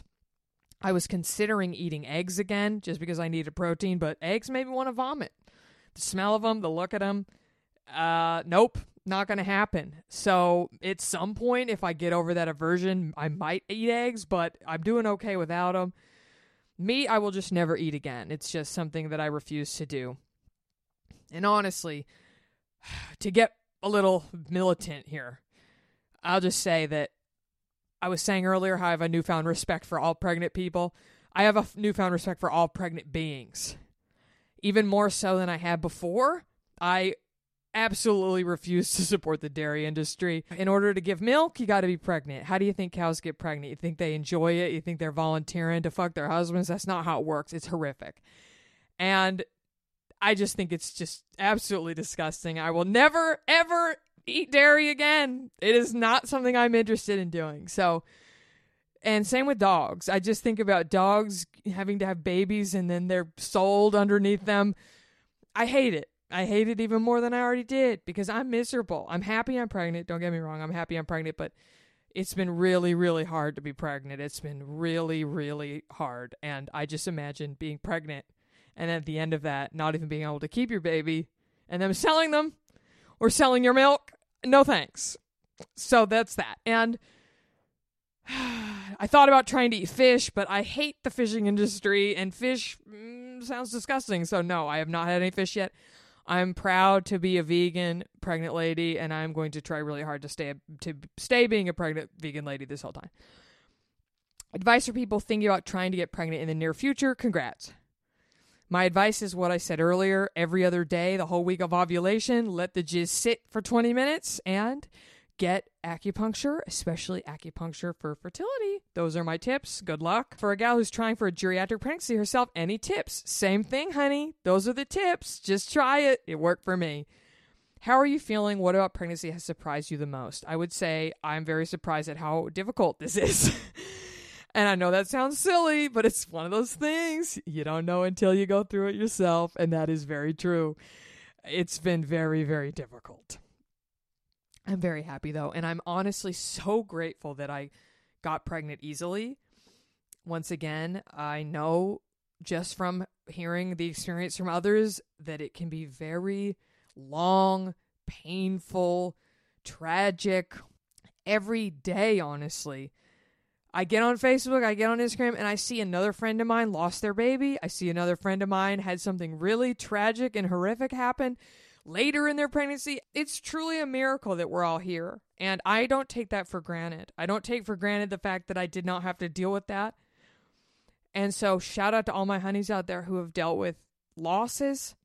I was considering eating eggs again just because I needed protein, but eggs made me want to vomit. The smell of them, the look at them, uh, nope, not going to happen. So at some point, if I get over that aversion, I might eat eggs, but I'm doing okay without them. Meat, I will just never eat again. It's just something that I refuse to do. And honestly, to get a little militant here, I'll just say that I was saying earlier how I have a newfound respect for all pregnant people. I have a newfound respect for all pregnant beings. Even more so than I had before. I absolutely refuse to support the dairy industry. In order to give milk, you got to be pregnant. How do you think cows get pregnant? You think they enjoy it? You think they're volunteering to fuck their husbands? That's not how it works. It's horrific. And I just think it's just absolutely disgusting. I will never, ever eat dairy again. It is not something I'm interested in doing. So, and same with dogs. I just think about dogs having to have babies and then they're sold underneath them. I hate it. I hate it even more than I already did because I'm miserable. I'm happy I'm pregnant. Don't get me wrong. I'm happy I'm pregnant, but it's been really, really hard to be pregnant. It's been really, really hard. And I just imagine being pregnant and at the end of that, not even being able to keep your baby and them selling them or selling your milk. No thanks. So that's that. And I thought about trying to eat fish, but I hate the fishing industry and fish mm, sounds disgusting. So no, I have not had any fish yet. I'm proud to be a vegan pregnant lady, and I'm going to try really hard to stay to stay being a pregnant vegan lady this whole time. Advice for people thinking about trying to get pregnant in the near future, congrats. My advice is what I said earlier. Every other day, the whole week of ovulation, let the jizz sit for twenty minutes and get acupuncture, especially acupuncture for fertility. Those are my tips. Good luck. For a gal who's trying for a geriatric pregnancy herself, any tips? Same thing, honey. Those are the tips. Just try it. It worked for me. How are you feeling? What about pregnancy has surprised you the most? I would say I'm very surprised at how difficult this is. And I know that sounds silly, but it's one of those things you don't know until you go through it yourself, and that is very true. It's been very, very difficult. I'm very happy, though, and I'm honestly so grateful that I got pregnant easily. Once again, I know just from hearing the experience from others that it can be very long, painful, tragic, every day, honestly. I get on Facebook, I get on Instagram, and I see another friend of mine lost their baby. I see another friend of mine had something really tragic and horrific happen later in their pregnancy. It's truly a miracle that we're all here. And I don't take that for granted. I don't take for granted the fact that I did not have to deal with that. And so shout out to all my honeys out there who have dealt with losses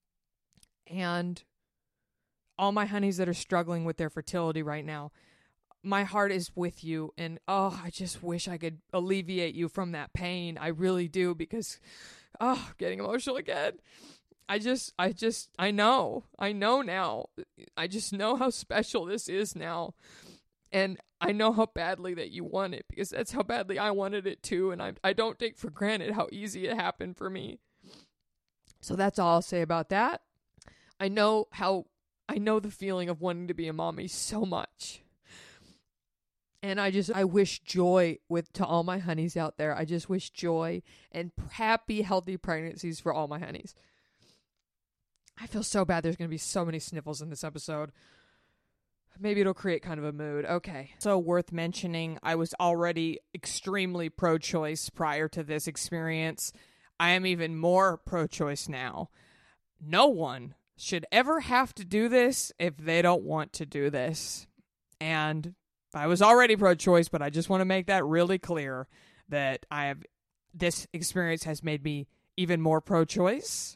and all my honeys that are struggling with their fertility right now. my heart is with you, and oh, I just wish I could alleviate you from that pain. I really do, because, oh, I'm getting emotional again. I just, I just, I know, I know now. I just know how special this is now. And I know how badly that you want it, because that's how badly I wanted it too. And I, I don't take for granted how easy it happened for me. So that's all I'll say about that. I know how, I know the feeling of wanting to be a mommy so much. And I just, I wish joy with, to all my honeys out there. I just wish joy and happy, healthy pregnancies for all my honeys. I feel so bad there's going to be so many sniffles in this episode. Maybe it'll create kind of a mood. Okay. So worth mentioning, I was already extremely pro-choice prior to this experience. I am even more pro-choice now. No one should ever have to do this if they don't want to do this. And I was already pro-choice, but I just want to make that really clear that I have, this experience has made me even more pro-choice.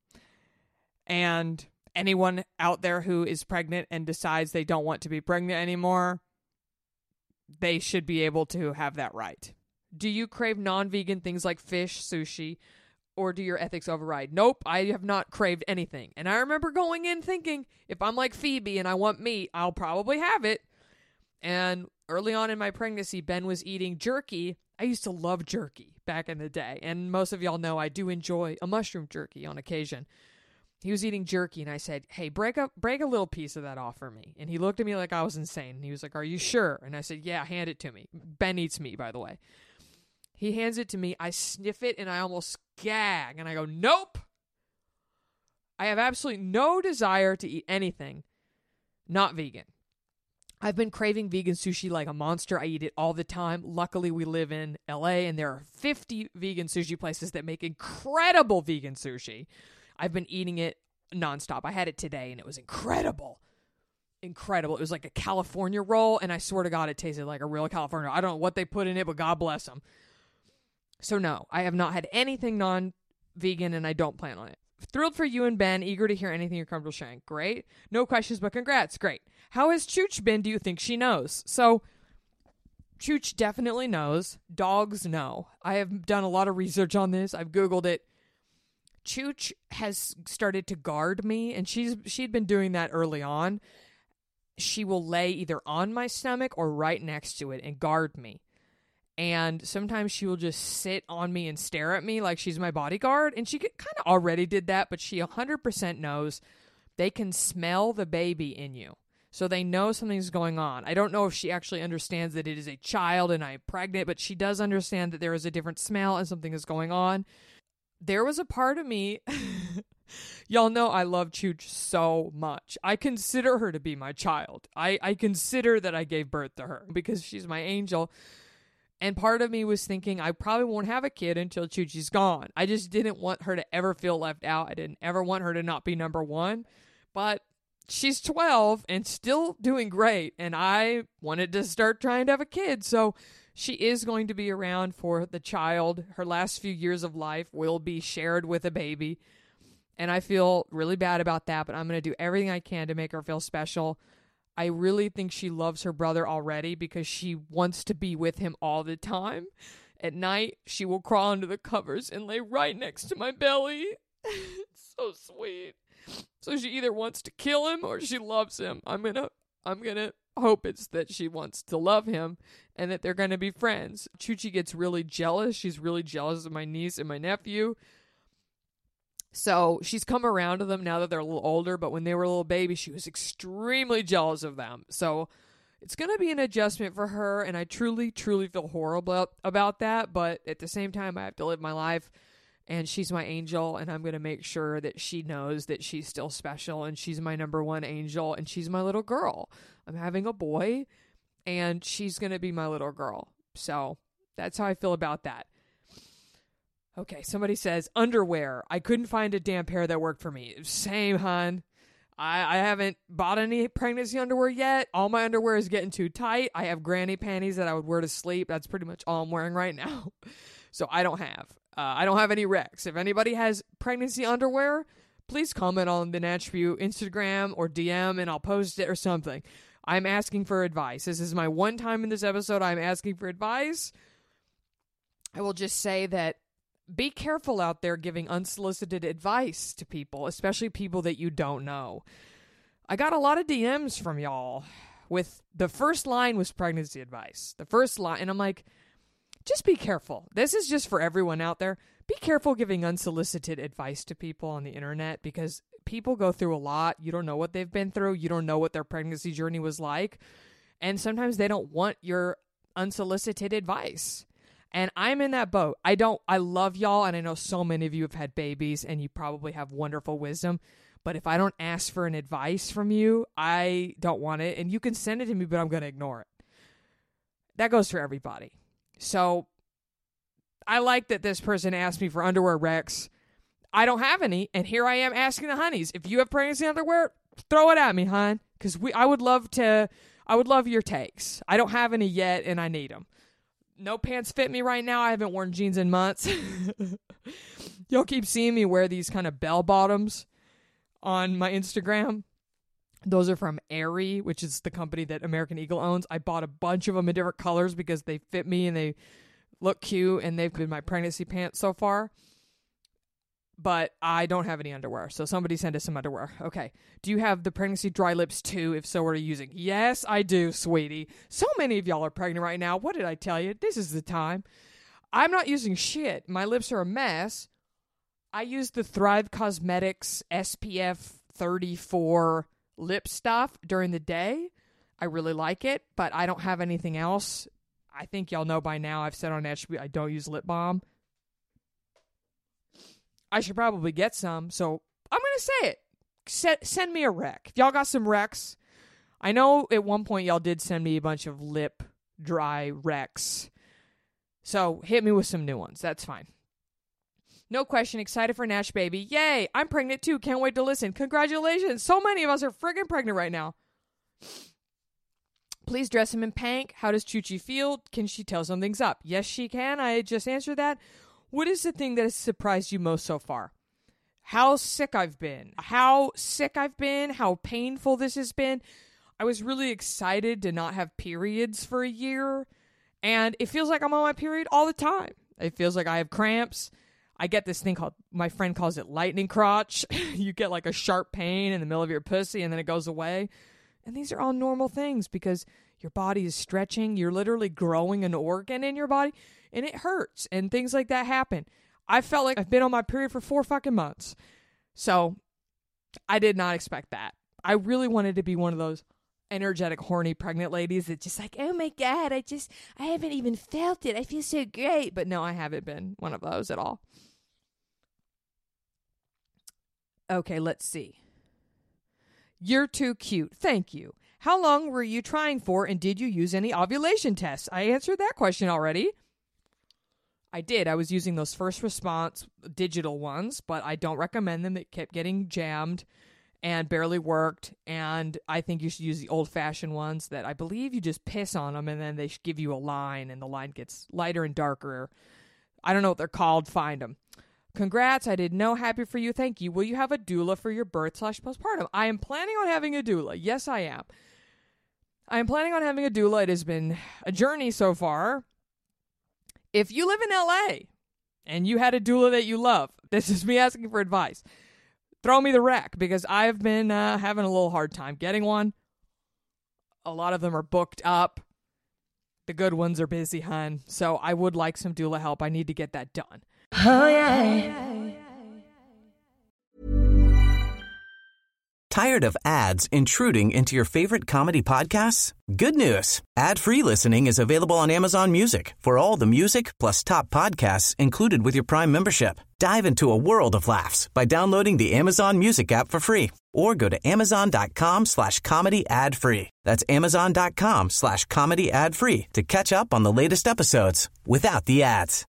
And anyone out there who is pregnant and decides they don't want to be pregnant anymore, they should be able to have that right. Do you crave non-vegan things like fish, sushi, or do your ethics override? Nope, I have not craved anything. And I remember going in thinking, if I'm like Phoebe and I want meat, I'll probably have it. And early on in my pregnancy, Ben was eating jerky. I used to love jerky back in the day. And most of y'all know I do enjoy a mushroom jerky on occasion. He was eating jerky, and I said, hey, break a, break a little piece of that off for me. And he looked at me like I was insane. And he was like, are you sure? And I said, yeah, hand it to me. Ben eats meat, by the way. He hands it to me. I sniff it, and I almost gag. And I go, nope. I have absolutely no desire to eat anything not vegan. I've been craving vegan sushi like a monster. I eat it all the time. Luckily, we live in L A, and there are fifty vegan sushi places that make incredible vegan sushi. I've been eating it nonstop. I had it today, and it was incredible. Incredible. It was like a California roll, and I swear to God, it tasted like a real California roll. I don't know what they put in it, but God bless them. So no, I have not had anything non-vegan, and I don't plan on it. Thrilled for you and Ben. Eager to hear anything you're comfortable sharing. Great. No questions, but congrats. Great. How has Chooch been? Do you think she knows? So Chooch definitely knows. Dogs know. I have done a lot of research on this. I've Googled it. Chooch has started to guard me, and she's she'd been doing that early on. She will lay either on my stomach or right next to it and guard me. And sometimes she will just sit on me and stare at me like she's my bodyguard. And she kind of already did that, but she one hundred percent knows they can smell the baby in you. So they know something's going on. I don't know if she actually understands that it is a child and I'm pregnant, but she does understand that there is a different smell and something is going on. There was a part of me, y'all know I love Chooch so much. I consider her to be my child. I, I consider that I gave birth to her because she's my angel. And part of me was thinking I probably won't have a kid until Choochie's gone. I just didn't want her to ever feel left out. I didn't ever want her to not be number one. But she's twelve and still doing great. And I wanted to start trying to have a kid. So she is going to be around for the child. Her last few years of life will be shared with a baby. And I feel really bad about that, but I'm going to do everything I can to make her feel special. I really think she loves her brother already because she wants to be with him all the time. At night, she will crawl under the covers and lay right next to my belly. It's so sweet. So she either wants to kill him or she loves him. I'm going to I'm going to hope it's that she wants to love him and that they're going to be friends. Choochie gets really jealous. She's really jealous of my niece and my nephew. So she's come around to them now that they're a little older, but when they were a little baby, she was extremely jealous of them. So it's going to be an adjustment for her, and I truly, truly feel horrible about that, but at the same time, I have to live my life, and she's my angel, and I'm going to make sure that she knows that she's still special, and she's my number one angel, and she's my little girl. I'm having a boy, and she's going to be my little girl. So that's how I feel about that. Okay, somebody says, underwear. I couldn't find a damn pair that worked for me. Same, hon. I, I haven't bought any pregnancy underwear yet. All my underwear is getting too tight. I have granny panties that I would wear to sleep. That's pretty much all I'm wearing right now. So I don't have. Uh, I don't have any Rex. If anybody has pregnancy underwear, please comment on the Natch View Instagram or D M and I'll post it or something. I'm asking for advice. This is my one time in this episode I'm asking for advice. I will just say that be careful out there giving unsolicited advice to people, especially people that you don't know. I got a lot of D Ms from y'all with the first line was pregnancy advice. The first line, and I'm like, just be careful. This is just for everyone out there. Be careful giving unsolicited advice to people on the internet because people go through a lot. You don't know what they've been through. You don't know what their pregnancy journey was like. And sometimes they don't want your unsolicited advice. And I'm in that boat. I don't, I love y'all. And I know so many of you have had babies and you probably have wonderful wisdom. But if I don't ask for an advice from you, I don't want it. And you can send it to me, but I'm going to ignore it. That goes for everybody. So I like that this person asked me for underwear recs. I don't have any, and here I am asking the honeys. If you have pregnancy underwear, throw it at me, hon, because we. I would love to. I would love your takes. I don't have any yet, and I need them. No pants fit me right now. I haven't worn jeans in months. You'll keep seeing me wear these kind of bell bottoms on my Instagram. Those are from Aerie, which is the company that American Eagle owns. I bought a bunch of them in different colors because they fit me and they look cute, and they've been my pregnancy pants so far. But I don't have any underwear, so somebody send us some underwear. Okay. Do you have the pregnancy dry lips too? If so, what are you using? Yes, I do, sweetie. So many of y'all are pregnant right now. What did I tell you? This is the time. I'm not using shit. My lips are a mess. I use the Thrive Cosmetics S P F thirty-four lip stuff during the day. I really like it, but I don't have anything else. I think y'all know by now I've said on Attribute I don't use lip balm. I should probably get some, so I'm going to say it. Send, send me a rec. If y'all got some recs, I know at one point y'all did send me a bunch of lip dry recs, so hit me with some new ones. That's fine. No question. Excited for Nash Baby. Yay! I'm pregnant too. Can't wait to listen. Congratulations. So many of us are friggin' pregnant right now. Please dress him in pink. How does Chuchi feel? Can she tell something's up? Yes, she can. I just answered that. What is the thing that has surprised you most so far? How sick I've been. How sick I've been. How painful this has been. I was really excited to not have periods for a year. And it feels like I'm on my period all the time. It feels like I have cramps. I get this thing called, my friend calls it lightning crotch. You get like a sharp pain in the middle of your pussy and then it goes away. And these are all normal things because your body is stretching. You're literally growing an organ in your body and it hurts and things like that happen. I felt like I've been on my period for four fucking months. So I did not expect that. I really wanted to be one of those energetic, horny, pregnant ladies that just like, oh my God, I just, I haven't even felt it. I feel so great. But no, I haven't been one of those at all. Okay, let's see. You're too cute. Thank you. How long were you trying for and did you use any ovulation tests? I answered that question already. I did. I was using those first response digital ones, but I don't recommend them. It kept getting jammed and barely worked. And I think you should use the old-fashioned ones that I believe you just piss on them and then they give you a line and the line gets lighter and darker. I don't know what they're called. Find them. Congrats, I didn't know. Happy for you. Thank you. Will you have a doula for your birth slash postpartum? I am planning on having a doula. Yes, I am. I am planning on having a doula. It has been a journey so far. If you live in L A and you had a doula that you love, this is me asking for advice. Throw me the rec because I've been uh, having a little hard time getting one. A lot of them are booked up. The good ones are busy, hun. So I would like some doula help. I need to get that done. Oh yeah. Tired of ads intruding into your favorite comedy podcasts? Good news. Ad-free listening is available on Amazon Music for all the music plus top podcasts included with your Prime membership. Dive into a world of laughs by downloading the Amazon Music app for free or go to amazon.com slash comedy ad free. That's amazon.com slash comedy ad free to catch up on the latest episodes without the ads.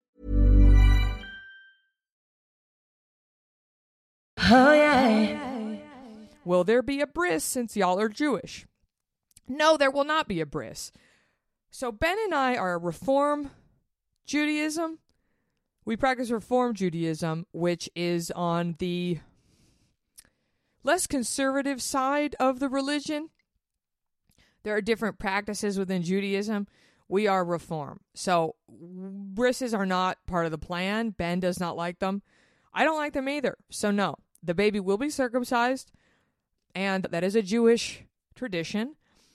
Oh yeah. Will there be a bris since y'all are Jewish? No, there will not be a bris. So Ben and I are Reform Judaism. We practice Reform Judaism, which is on the less conservative side of the religion. There are different practices within Judaism. We are Reform. So brisses are not part of the plan. Ben does not like them. I don't like them either. So no, the baby will be circumcised, and that is a Jewish tradition.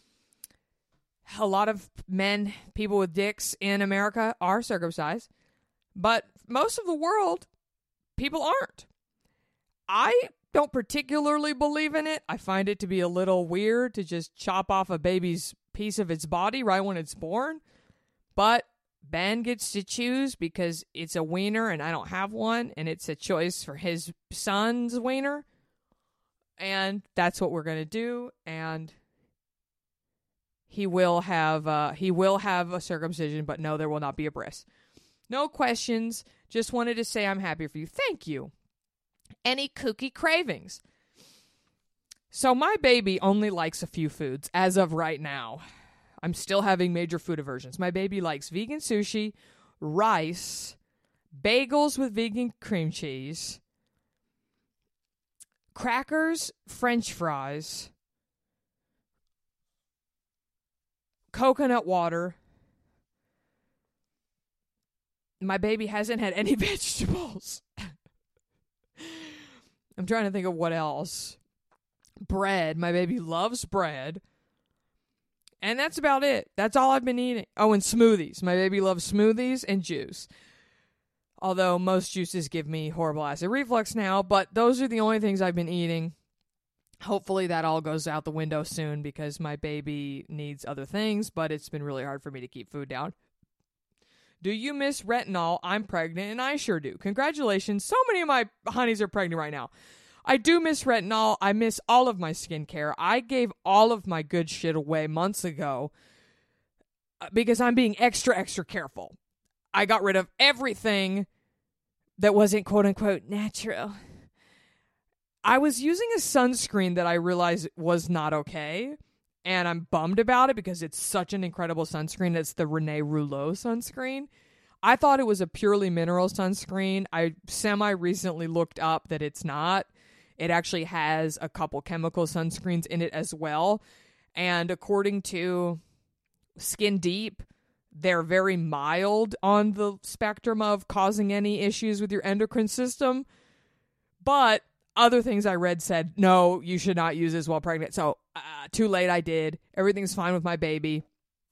A lot of men, people with dicks in America are circumcised, but most of the world, people aren't. I don't particularly believe in it. I find it to be a little weird to just chop off a baby's piece of its body right when it's born. But Ben gets to choose because it's a wiener and I don't have one, and it's a choice for his son's wiener. And that's what we're going to do. And he will have uh, he will have a circumcision, but no, there will not be a bris. No questions. Just wanted to say I'm happy for you. Thank you. Any kooky cravings? So my baby only likes a few foods as of right now. I'm still having major food aversions. My baby likes vegan sushi, rice, bagels with vegan cream cheese, crackers, French fries, coconut water. My baby hasn't had any vegetables. I'm trying to think of what else. Bread. My baby loves bread. And that's about it. That's all I've been eating. Oh, and smoothies. My baby loves smoothies and juice. Although most juices give me horrible acid reflux now, but those are the only things I've been eating. Hopefully that all goes out the window soon because my baby needs other things, but it's been really hard for me to keep food down. Do you miss retinol? I'm pregnant, and I sure do. Congratulations. So many of my honeys are pregnant right now. I do miss retinol. I miss all of my skincare. I gave all of my good shit away months ago because I'm being extra, extra careful. I got rid of everything that wasn't quote-unquote natural. I was using a sunscreen that I realized was not okay, and I'm bummed about it because it's such an incredible sunscreen. It's the Rene Rouleau sunscreen. I thought it was a purely mineral sunscreen. I semi-recently looked up that it's not. It actually has a couple chemical sunscreens in it as well. And according to Skin Deep, they're very mild on the spectrum of causing any issues with your endocrine system. But other things I read said, no, you should not use this while pregnant. So, uh, too late, I did. Everything's fine with my baby.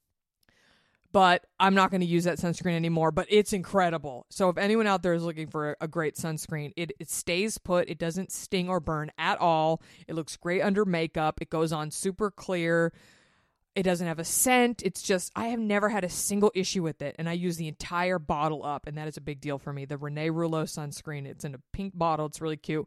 But I'm not going to use that sunscreen anymore. But it's incredible. So if anyone out there is looking for a, a great sunscreen, it, it stays put. It doesn't sting or burn at all. It looks great under makeup. It goes on super clear. It doesn't have a scent. It's just, I have never had a single issue with it. And I use the entire bottle up. And that is a big deal for me. The Rene Rouleau sunscreen. It's in a pink bottle. It's really cute.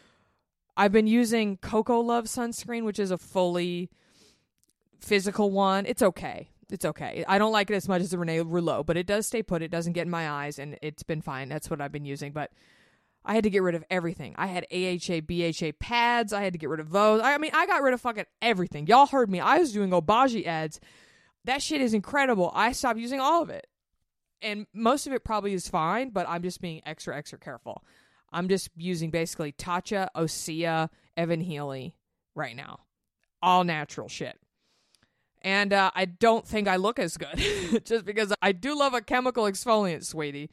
I've been using Coco Love sunscreen, which is a fully physical one. It's okay. It's okay. I don't like it as much as the Rene Rouleau, but it does stay put. It doesn't get in my eyes, and it's been fine. That's what I've been using. But I had to get rid of everything. I had A H A, B H A pads. I had to get rid of those. I mean, I got rid of fucking everything. Y'all heard me. I was doing Obagi ads. That shit is incredible. I stopped using all of it. And most of it probably is fine, but I'm just being extra, extra careful. I'm just using basically Tatcha, Osea, Evan Healy right now. All natural shit. And uh, I don't think I look as good. Just because I do love a chemical exfoliant, sweetie.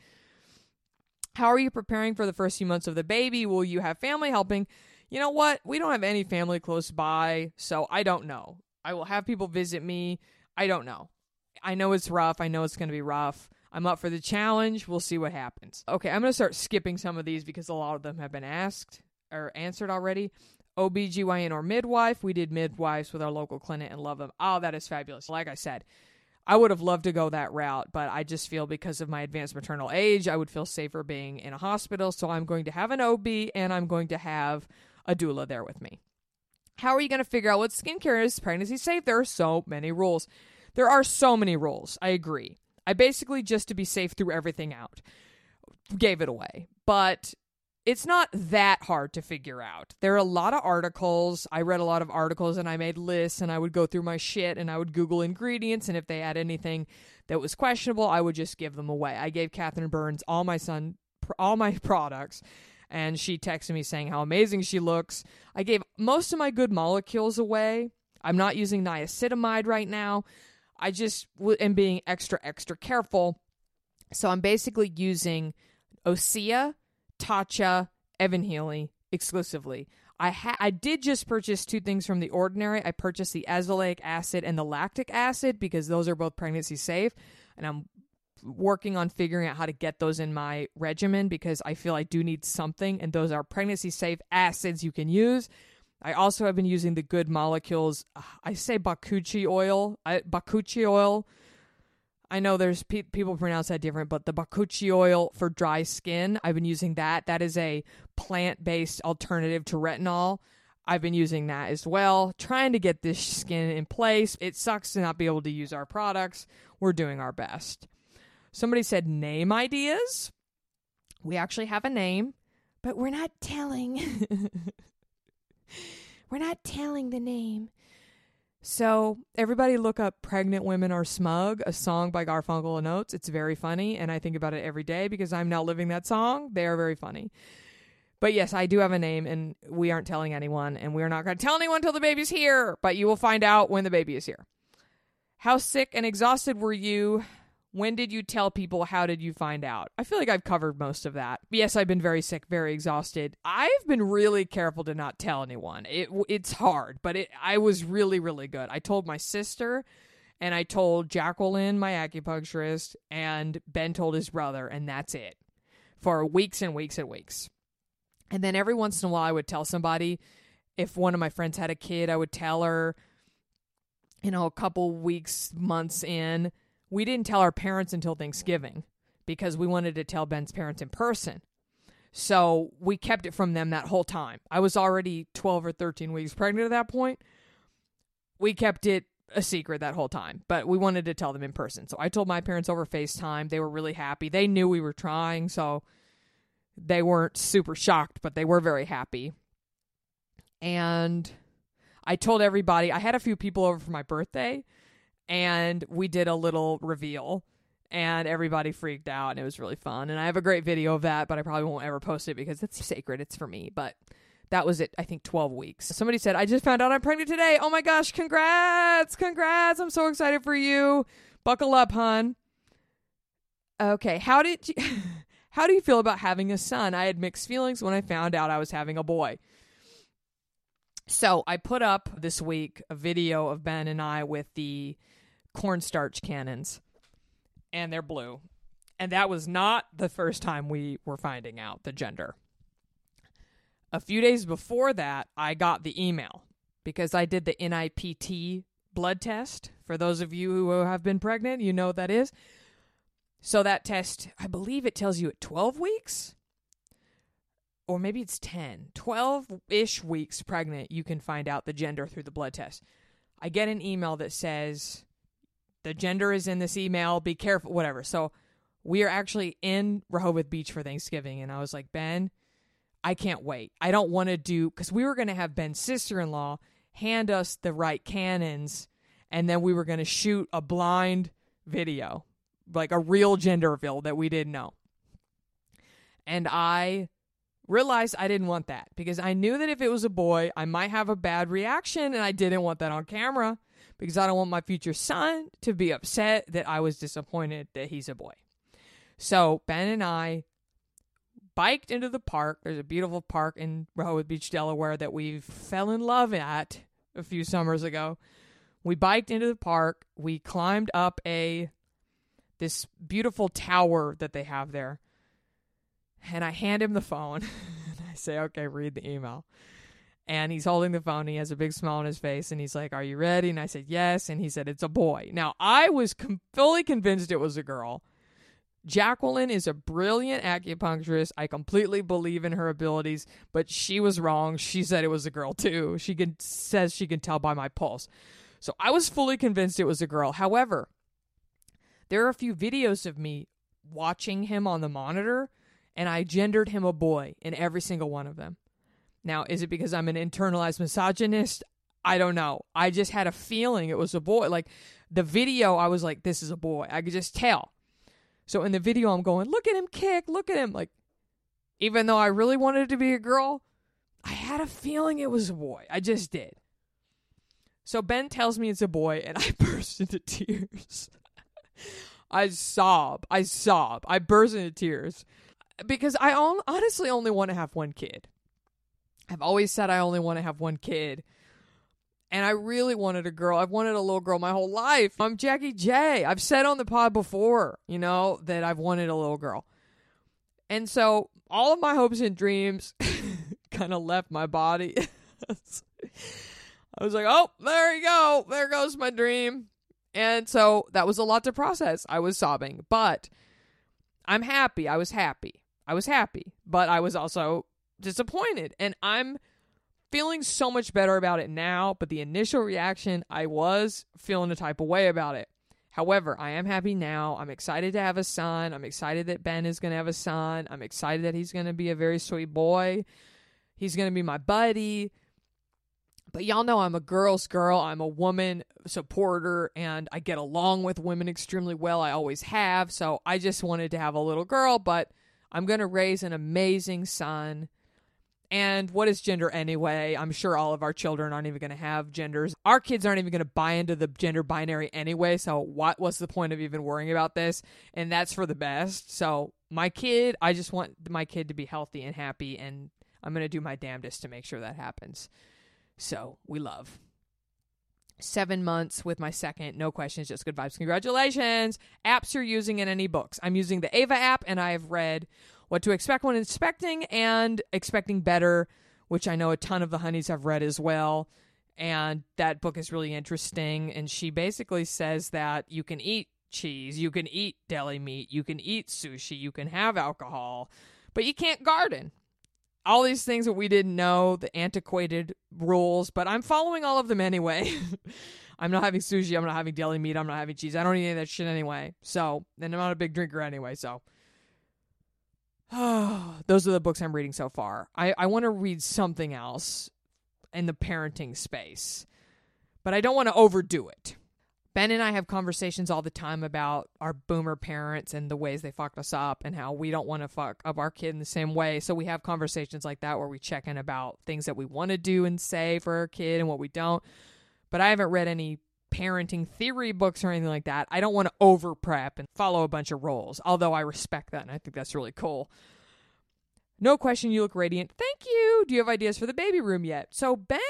How are you preparing for the first few months of the baby? Will you have family helping? You know what? We don't have any family close by, so I don't know. I will have people visit me. I don't know. I know it's rough. I know it's going to be rough. I'm up for the challenge. We'll see what happens. Okay, I'm going to start skipping some of these because a lot of them have been asked or answered already. O B G Y N or midwife. We did midwives with our local clinic and love them. Oh, that is fabulous. Like I said, I would have loved to go that route, but I just feel because of my advanced maternal age, I would feel safer being in a hospital. So I'm going to have an O B and I'm going to have a doula there with me. How are you going to figure out what skincare is pregnancy safe? There are so many rules. There are so many rules. I agree. I basically, just to be safe, threw everything out. Gave it away. But it's not that hard to figure out. There are a lot of articles. I read a lot of articles and I made lists and I would go through my shit and I would Google ingredients, and if they had anything that was questionable, I would just give them away. I gave Catherine Burns all my son, all my products, and she texted me saying how amazing she looks. I gave most of my good molecules away. I'm not using niacinamide right now. I just w- am being extra, extra careful. So I'm basically using Osea, Tatcha, Evan Healy exclusively. I ha- I did just purchase two things from The Ordinary. I purchased the azelaic acid and the lactic acid because those are both pregnancy safe. And I'm working on figuring out how to get those in my regimen because I feel I do need something. And those are pregnancy safe acids you can use. I also have been using the Good Molecules. I say Bakuchi oil. I, Bakuchi oil. I know there's pe- people pronounce that different, but the Bakuchi oil for dry skin, I've been using that. That is a plant-based alternative to retinol. I've been using that as well, trying to get this skin in place. It sucks to not be able to use our products. We're doing our best. Somebody said name ideas. We actually have a name, but we're not telling. We're not telling the name. So everybody look up Pregnant Women Are Smug, a song by Garfunkel and Oates. It's very funny, and I think about it every day because I'm now living that song. They are very funny. But yes, I do have a name, and we aren't telling anyone, and we're not going to tell anyone until the baby's here, but you will find out when the baby is here. How sick and exhausted were you? When did you tell people? How did you find out? I feel like I've covered most of that. Yes, I've been very sick, very exhausted. I've been really careful to not tell anyone. It It's hard, but it, I was really, really good. I told my sister, and I told Jacqueline, my acupuncturist, and Ben told his brother, and that's it. For weeks and weeks and weeks. And then every once in a while, I would tell somebody. If one of my friends had a kid, I would tell her, you know, a couple weeks, months in. We didn't tell our parents until Thanksgiving because we wanted to tell Ben's parents in person. So we kept it from them that whole time. I was already twelve or thirteen weeks pregnant at that point. We kept it a secret that whole time, but we wanted to tell them in person. So I told my parents over FaceTime. They were really happy. They knew we were trying, so they weren't super shocked, but they were very happy. And I told everybody, I had a few people over for my birthday, and we did a little reveal, and everybody freaked out, and it was really fun. And I have a great video of that, but I probably won't ever post it because it's sacred. It's for me. But that was it, I think, twelve weeks. Somebody said, I just found out I'm pregnant today. Oh my gosh, congrats, congrats. I'm so excited for you. Buckle up, hon. Okay, how did you... How do you feel about having a son? I had mixed feelings when I found out I was having a boy. So I put up this week a video of Ben and I with the cornstarch cannons, and they're blue. And that was not the first time we were finding out the gender. A few days before that, I got the email because I did the N I P T blood test. For those of you who have been pregnant, you know what that is. So that test, I believe it tells you at twelve weeks, or maybe it's ten, twelve-ish weeks pregnant, you can find out the gender through the blood test. I get an email that says, the gender is in this email, be careful, whatever. So we are actually in Rehoboth Beach for Thanksgiving, and I was like, Ben, I can't wait. I don't want to do, because we were going to have Ben's sister-in-law hand us the right cannons, and then we were going to shoot a blind video. Like a real gender reveal that we didn't know. And I realized I didn't want that because I knew that if it was a boy, I might have a bad reaction, and I didn't want that on camera because I don't want my future son to be upset that I was disappointed that he's a boy. So Ben and I biked into the park. There's a beautiful park in Rehoboth Beach, Delaware that we fell in love at a few summers ago. We biked into the park. We climbed up a this beautiful tower that they have there. And I hand him the phone. And I say, okay, read the email. And he's holding the phone. He has a big smile on his face. And he's like, are you ready? And I said, yes. And he said, it's a boy. Now, I was com- fully convinced it was a girl. Jacqueline is a brilliant acupuncturist. I completely believe in her abilities. But she was wrong. She said it was a girl, too. She can, says she can tell by my pulse. So I was fully convinced it was a girl. However, there are a few videos of me watching him on the monitor, and I gendered him a boy in every single one of them. Now, is it because I'm an internalized misogynist? I don't know. I just had a feeling it was a boy. Like, the video, I was like, this is a boy. I could just tell. So in the video, I'm going, look at him kick, look at him. Like, even though I really wanted it to be a girl, I had a feeling it was a boy. I just did. So Ben tells me it's a boy, and I burst into tears. I sob. I sob. I burst into tears. Because I on- honestly only want to have one kid. I've always said I only want to have one kid. And I really wanted a girl. I've wanted a little girl my whole life. I'm Jackie J. I've said on the pod before, you know, that I've wanted a little girl. And so all of my hopes and dreams kind of left my body. I was like, oh, there you go. There goes my dream. And so that was a lot to process. I was sobbing. But I'm happy. I was happy. I was happy. But I was also disappointed. And I'm feeling so much better about it now, but the initial reaction, I was feeling a type of way about it. However, I am happy now. I'm excited to have a son. I'm excited that Ben is going to have a son. I'm excited that he's going to be a very sweet boy. He's going to be my buddy. But y'all know I'm a girl's girl. I'm a woman supporter, and I get along with women extremely well. I always have. So I just wanted to have a little girl, but I'm going to raise an amazing son. And what is gender anyway? I'm sure all of our children aren't even going to have genders. Our kids aren't even going to buy into the gender binary anyway, so what what's the point of even worrying about this? And that's for the best. So my kid, I just want my kid to be healthy and happy, and I'm going to do my damnedest to make sure that happens. So we love. Seven months with my second, no questions, just good vibes. Congratulations. Apps you're using and any books. I'm using the Ava app, and I have read What to Expect When Inspecting and Expecting Better, which I know a ton of the honeys have read as well. And that book is really interesting. And she basically says that you can eat cheese, you can eat deli meat, you can eat sushi, you can have alcohol, but you can't garden. All these things that we didn't know, the antiquated rules, but I'm following all of them anyway. I'm not having sushi, I'm not having deli meat, I'm not having cheese. I don't eat any of that shit anyway. So, and I'm not a big drinker anyway, so. Those are the books I'm reading so far. I, I want to read something else in the parenting space, but I don't want to overdo it. Ben and I have conversations all the time about our boomer parents and the ways they fucked us up and how we don't want to fuck up our kid in the same way. So we have conversations like that where we check in about things that we want to do and say for our kid and what we don't. But I haven't read any parenting theory books or anything like that. I don't want to over prep and follow a bunch of roles, although I respect that and I think that's really cool. No question, you look radiant. Thank you. Do you have ideas for the baby room yet? So Ben,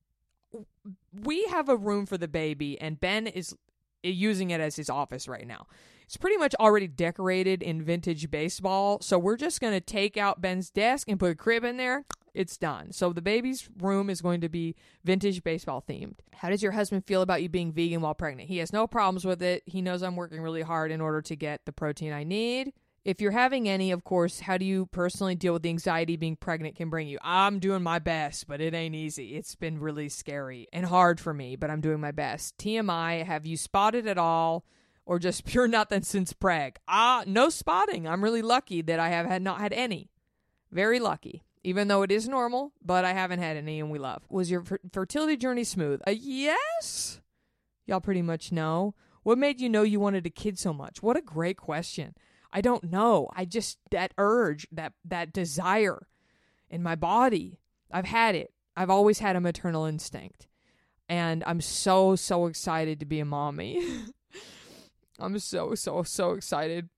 we have a room for the baby, and Ben is using it as his office right now. It's pretty much already decorated in vintage baseball, so we're just going to take out Ben's desk and put a crib in there. It's done. So the baby's room is going to be vintage baseball themed. How does your husband feel about you being vegan while pregnant? He has no problems with it. He knows I'm working really hard in order to get the protein I need. If you're having any, of course, how do you personally deal with the anxiety being pregnant can bring you? I'm doing my best, but it ain't easy. It's been really scary and hard for me, but I'm doing my best. T M I, have you spotted at all or just pure nothing since preg? Ah, no spotting. I'm really lucky that I have had not had any. Very lucky. Even though it is normal, but I haven't had any and we love. Was your fer- fertility journey smooth? Uh, yes. Y'all pretty much know. What made you know you wanted a kid so much? What a great question. I don't know. I just, that urge, that that desire in my body, I've had it. I've always had a maternal instinct. And I'm so, so excited to be a mommy. I'm so, so, so excited.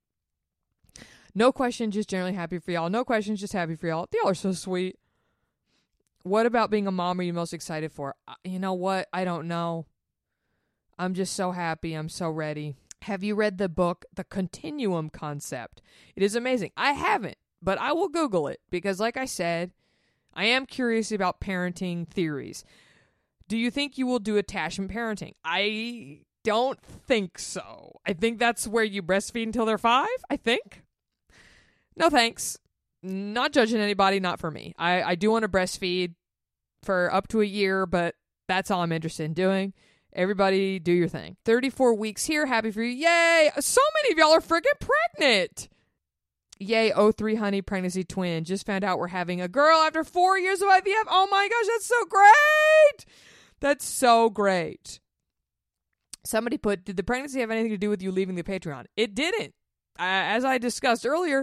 No question, just generally happy for y'all. No questions, just happy for y'all. Y'all are so sweet. What about being a mom are you most excited for? You know what? I don't know. I'm just so happy. I'm so ready. Have you read the book, The Continuum Concept? It is amazing. I haven't, but I will Google it because, like I said, I am curious about parenting theories. Do you think you will do attachment parenting? I don't think so. I think that's where you breastfeed until they're five, I think. No thanks. Not judging anybody, not for me. I, I do want to breastfeed for up to a year, but that's all I'm interested in doing. Everybody do your thing. thirty-four weeks here. Happy for you. Yay. So many of y'all are freaking pregnant. Yay. oh three honey pregnancy twin. Just found out we're having a girl after four years of I V F. Oh my gosh. That's so great. That's so great. Somebody put, did the pregnancy have anything to do with you leaving the Patreon? It didn't. Uh, as I discussed earlier,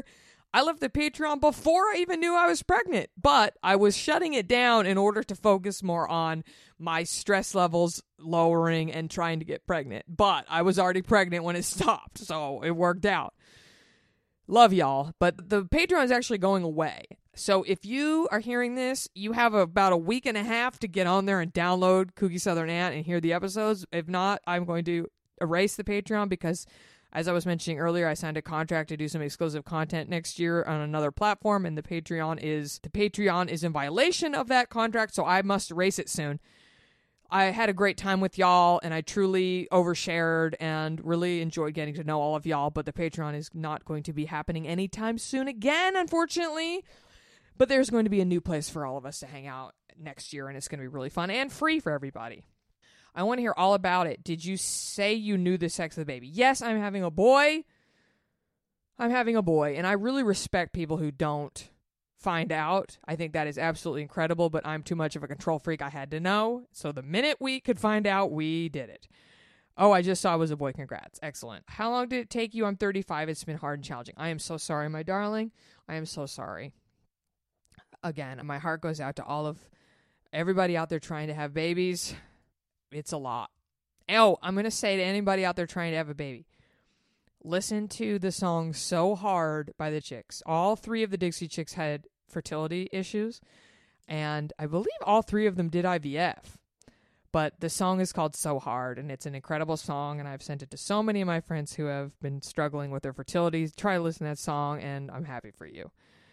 I left the Patreon before I even knew I was pregnant, but I was shutting it down in order to focus more on my stress levels lowering and trying to get pregnant. But I was already pregnant when it stopped, so it worked out. Love y'all, but the Patreon is actually going away. So if you are hearing this, you have about a week and a half to get on there and download Kooky Southern Aunt and hear the episodes. If not, I'm going to erase the Patreon because, as I was mentioning earlier, I signed a contract to do some exclusive content next year on another platform, and the Patreon is the Patreon is in violation of that contract, so I must erase it soon. I had a great time with y'all, and I truly overshared and really enjoyed getting to know all of y'all, but the Patreon is not going to be happening anytime soon again, unfortunately. But there's going to be a new place for all of us to hang out next year, and it's going to be really fun and free for everybody. I want to hear all about it. Did you say you knew the sex of the baby? Yes, I'm having a boy. I'm having a boy, and I really respect people who don't find out. I think that is absolutely incredible, but I'm too much of a control freak. I had to know. So the minute we could find out, we did it. Oh, I just saw it was a boy. Congrats. Excellent. How long did it take you? I'm thirty-five. It's been hard and challenging. I am so sorry, my darling. I am so sorry. Again, my heart goes out to all of everybody out there trying to have babies. It's a lot. Oh, I'm going to say to anybody out there trying to have a baby, listen to the song So Hard by the Chicks. All three of the Dixie Chicks had fertility issues, and I believe all three of them did I V F. But the song is called So Hard, and it's an incredible song, and I've sent it to so many of my friends who have been struggling with their fertility. Try to listen to that song, and I'm happy for you.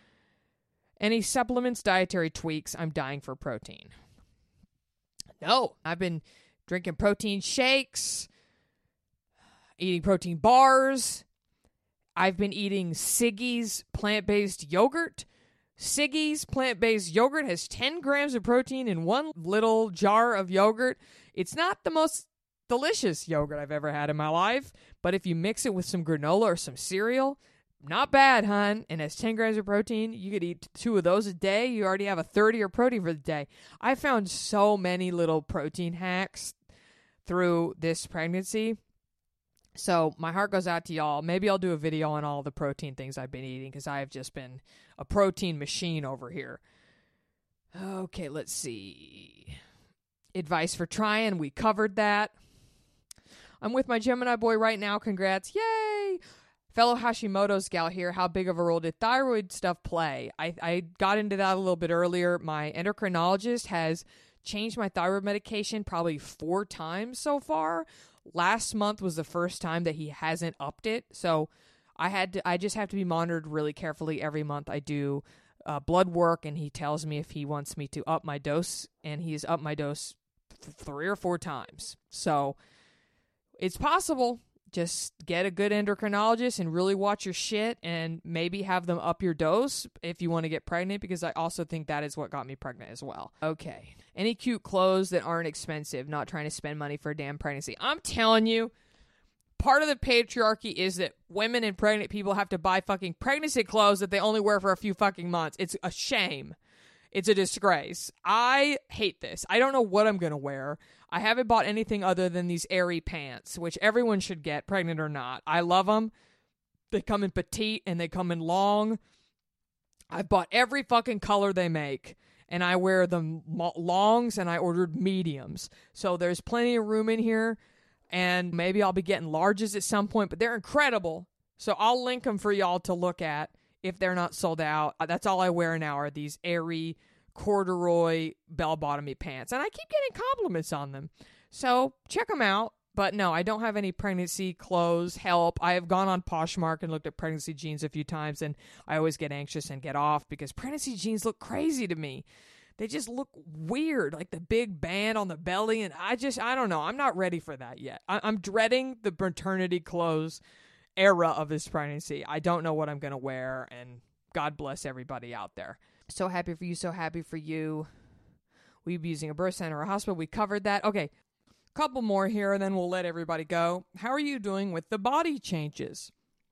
Any supplements, dietary tweaks? I'm dying for protein. No, I've been drinking protein shakes, eating protein bars. I've been eating Siggy's plant-based yogurt. Siggy's plant-based yogurt has ten grams of protein in one little jar of yogurt. It's not the most delicious yogurt I've ever had in my life, but if you mix it with some granola or some cereal, not bad, hon. And has ten grams of protein. You could eat two of those a day. You already have a thirty of protein for the day. I found so many little protein hacks through this pregnancy. So my heart goes out to y'all. Maybe I'll do a video on all the protein things I've been eating because I have just been a protein machine over here. Okay, let's see. Advice for trying. We covered that. I'm with my Gemini boy right now. Congrats. Yay! Fellow Hashimoto's gal here. How big of a role did thyroid stuff play? I, I got into that a little bit earlier. My endocrinologist has changed my thyroid medication probably four times so far. Last month was the first time that he hasn't upped it. So I had to, I just have to be monitored really carefully every month. I do uh, blood work, and he tells me if he wants me to up my dose, and he's upped my dose th- three or four times. So it's possible. Just get a good endocrinologist and really watch your shit, and maybe have them up your dose if you want to get pregnant, because I also think that is what got me pregnant as well. Okay. Any cute clothes that aren't expensive, not trying to spend money for a damn pregnancy. I'm telling you, part of the patriarchy is that women and pregnant people have to buy fucking pregnancy clothes that they only wear for a few fucking months. It's a shame. It's a disgrace. I hate this. I don't know what I'm going to wear. I haven't bought anything other than these airy pants, which everyone should get, pregnant or not. I love them. They come in petite and they come in long. I've bought every fucking color they make, and I wear them longs, and I ordered mediums. So there's plenty of room in here, and maybe I'll be getting larges at some point, but they're incredible. So I'll link them for y'all to look at if they're not sold out. That's all I wear now are these airy corduroy bell-bottomy pants, and I keep getting compliments on them, so check them out. But no, I don't have any pregnancy clothes. Help. I have gone on Poshmark and looked at pregnancy jeans a few times, and I always get anxious and get off because pregnancy jeans look crazy to me. They just look weird, like the big band on the belly, and I just, I don't know. I'm not ready for that yet. I- I'm dreading the maternity clothes era of this pregnancy. I don't know what I'm going to wear, and God bless everybody out there. So happy for you, so happy for you. Will you be using a birth center or a hospital? We covered that. Okay, couple more here, and then we'll let everybody go. How are you doing with the body changes?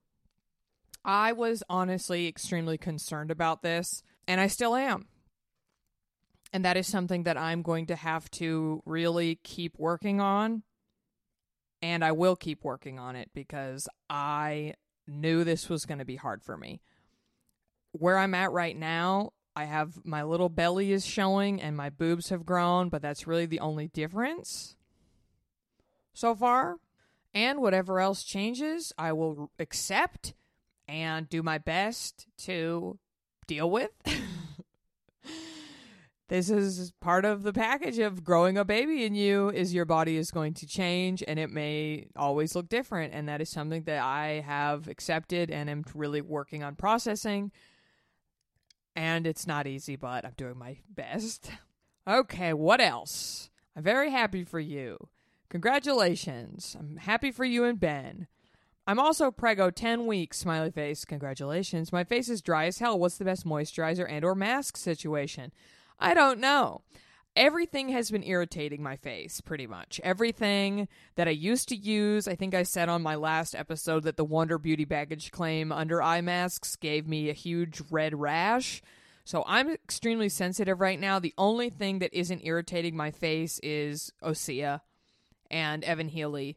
I was honestly extremely concerned about this, and I still am. And that is something that I'm going to have to really keep working on. And I will keep working on it because I knew this was going to be hard for me. where I'm at right now, I have my little belly is showing and my boobs have grown, but that's really the only difference so far. And whatever else changes, I will accept and do my best to deal with. This is part of the package of growing a baby in you, is your body is going to change and it may always look different. And that is something that I have accepted and am really working on processing. And it's not easy, but I'm doing my best. Okay, what else? I'm very happy for you. Congratulations. I'm happy for you and Ben. I'm also preggo ten weeks, smiley face. Congratulations. My face is dry as hell. What's the best moisturizer and or mask situation? I don't know. Everything has been irritating my face, pretty much. Everything that I used to use, I think I said on my last episode that the Wonder Beauty Baggage Claim under eye masks gave me a huge red rash. So I'm extremely sensitive right now. The only thing that isn't irritating my face is Osea and Evan Healy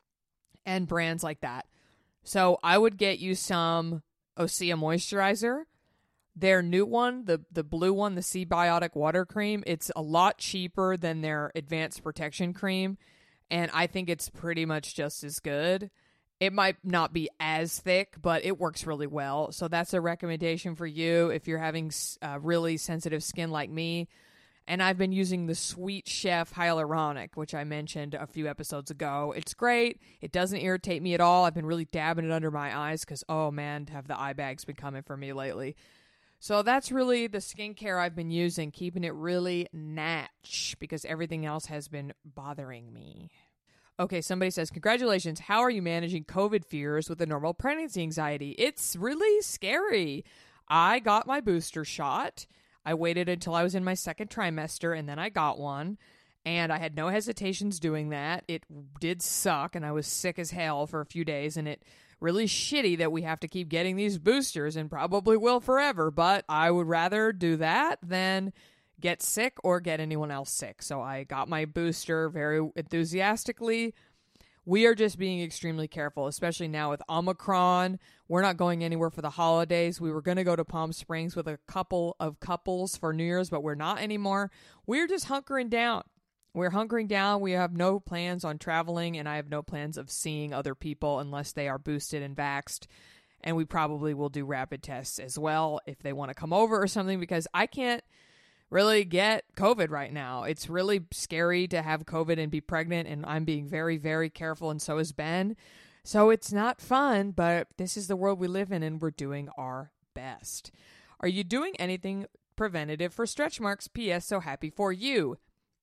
and brands like that. So I would get you some Osea moisturizer. Their new one, the, the blue one, the C-Biotic Water Cream, it's a lot cheaper than their Advanced Protection Cream, and I think it's pretty much just as good. It might not be as thick, but it works really well. So that's a recommendation for you if you're having uh, really sensitive skin like me. And I've been using the Sweet Chef Hyaluronic, which I mentioned a few episodes ago. It's great. It doesn't irritate me at all. I've been really dabbing it under my eyes because, oh man, have the eye bags been coming for me lately. So that's really the skincare I've been using, keeping it really natch because everything else has been bothering me. Okay, somebody says, congratulations. How are you managing COVID fears with the normal pregnancy anxiety? It's really scary. I got my booster shot. I waited until I was in my second trimester and then I got one. And I had no hesitations doing that. It did suck and I was sick as hell for a few days, and it really shitty that we have to keep getting these boosters and probably will forever, but I would rather do that than get sick or get anyone else sick. So I got my booster very enthusiastically. We are just being extremely careful, especially now with Omicron. We're not going anywhere for the holidays. We were going to go to Palm Springs with a couple of couples for New Year's, but we're not anymore. We're just hunkering down. We're hunkering down. We have no plans on traveling, and I have no plans of seeing other people unless they are boosted and vaxxed. And we probably will do rapid tests as well if they want to come over or something, because I can't really get COVID right now. It's really scary to have COVID and be pregnant, and I'm being very, very careful, and so is Ben. So it's not fun, but this is the world we live in, and we're doing our best. Are you doing anything preventative for stretch marks? P S. So happy for you.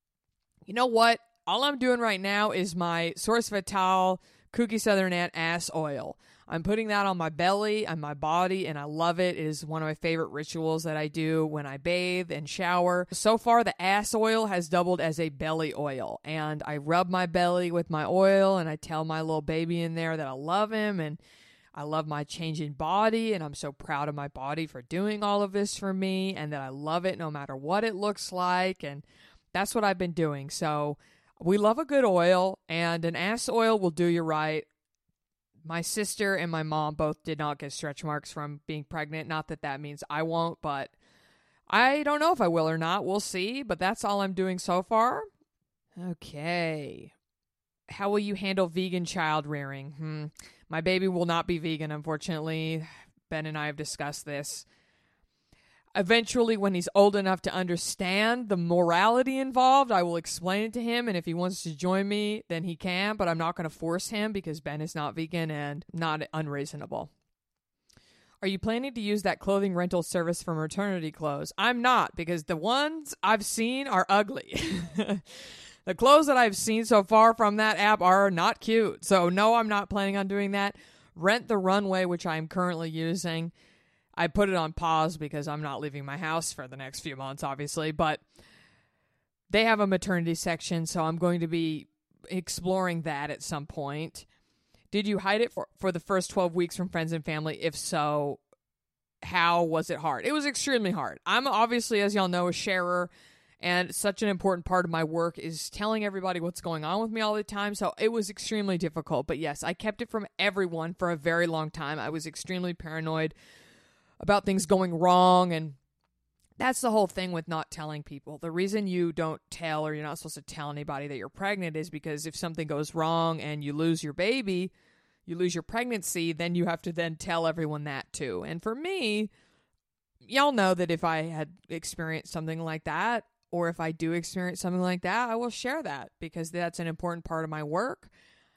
You know what? All I'm doing right now is my Source Vital Kooky Southern Ant ass oil. I'm putting that on my belly and my body, and I love it. It is one of my favorite rituals that I do when I bathe and shower. So far, the ass oil has doubled as a belly oil, and I rub my belly with my oil, and I tell my little baby in there that I love him, and I love my changing body, and I'm so proud of my body for doing all of this for me, and that I love it no matter what it looks like, and that's what I've been doing. So we love a good oil, and an ass oil will do you right. My sister and my mom both did not get stretch marks from being pregnant. Not that that means I won't, but I don't know if I will or not. We'll see, but that's all I'm doing so far. Okay. How will you handle vegan child rearing? Hmm. My baby will not be vegan, unfortunately. Ben and I have discussed this. Eventually, when he's old enough to understand the morality involved, I will explain it to him, and if he wants to join me, then he can, but I'm not going to force him because Ben is not vegan and not unreasonable. Are you planning to use that clothing rental service for maternity clothes? I'm not, because the ones I've seen are ugly. The clothes that I've seen so far from that app are not cute, so no, I'm not planning on doing that. Rent the Runway, which I'm currently using. I put it on pause because I'm not leaving my house for the next few months, obviously, but they have a maternity section, so I'm going to be exploring that at some point. Did you hide it for, for the first twelve weeks from friends and family? If so, how was it hard? It was extremely hard. I'm obviously, as y'all know, a sharer, and such an important part of my work is telling everybody what's going on with me all the time, so it was extremely difficult. But yes, I kept it from everyone for a very long time. I was extremely paranoid about things going wrong. And that's the whole thing with not telling people. The reason you don't tell, or you're not supposed to tell anybody that you're pregnant, is because if something goes wrong and you lose your baby, you lose your pregnancy, then you have to then tell everyone that too. And for me, y'all know that if I had experienced something like that, or if I do experience something like that, I will share that because that's an important part of my work.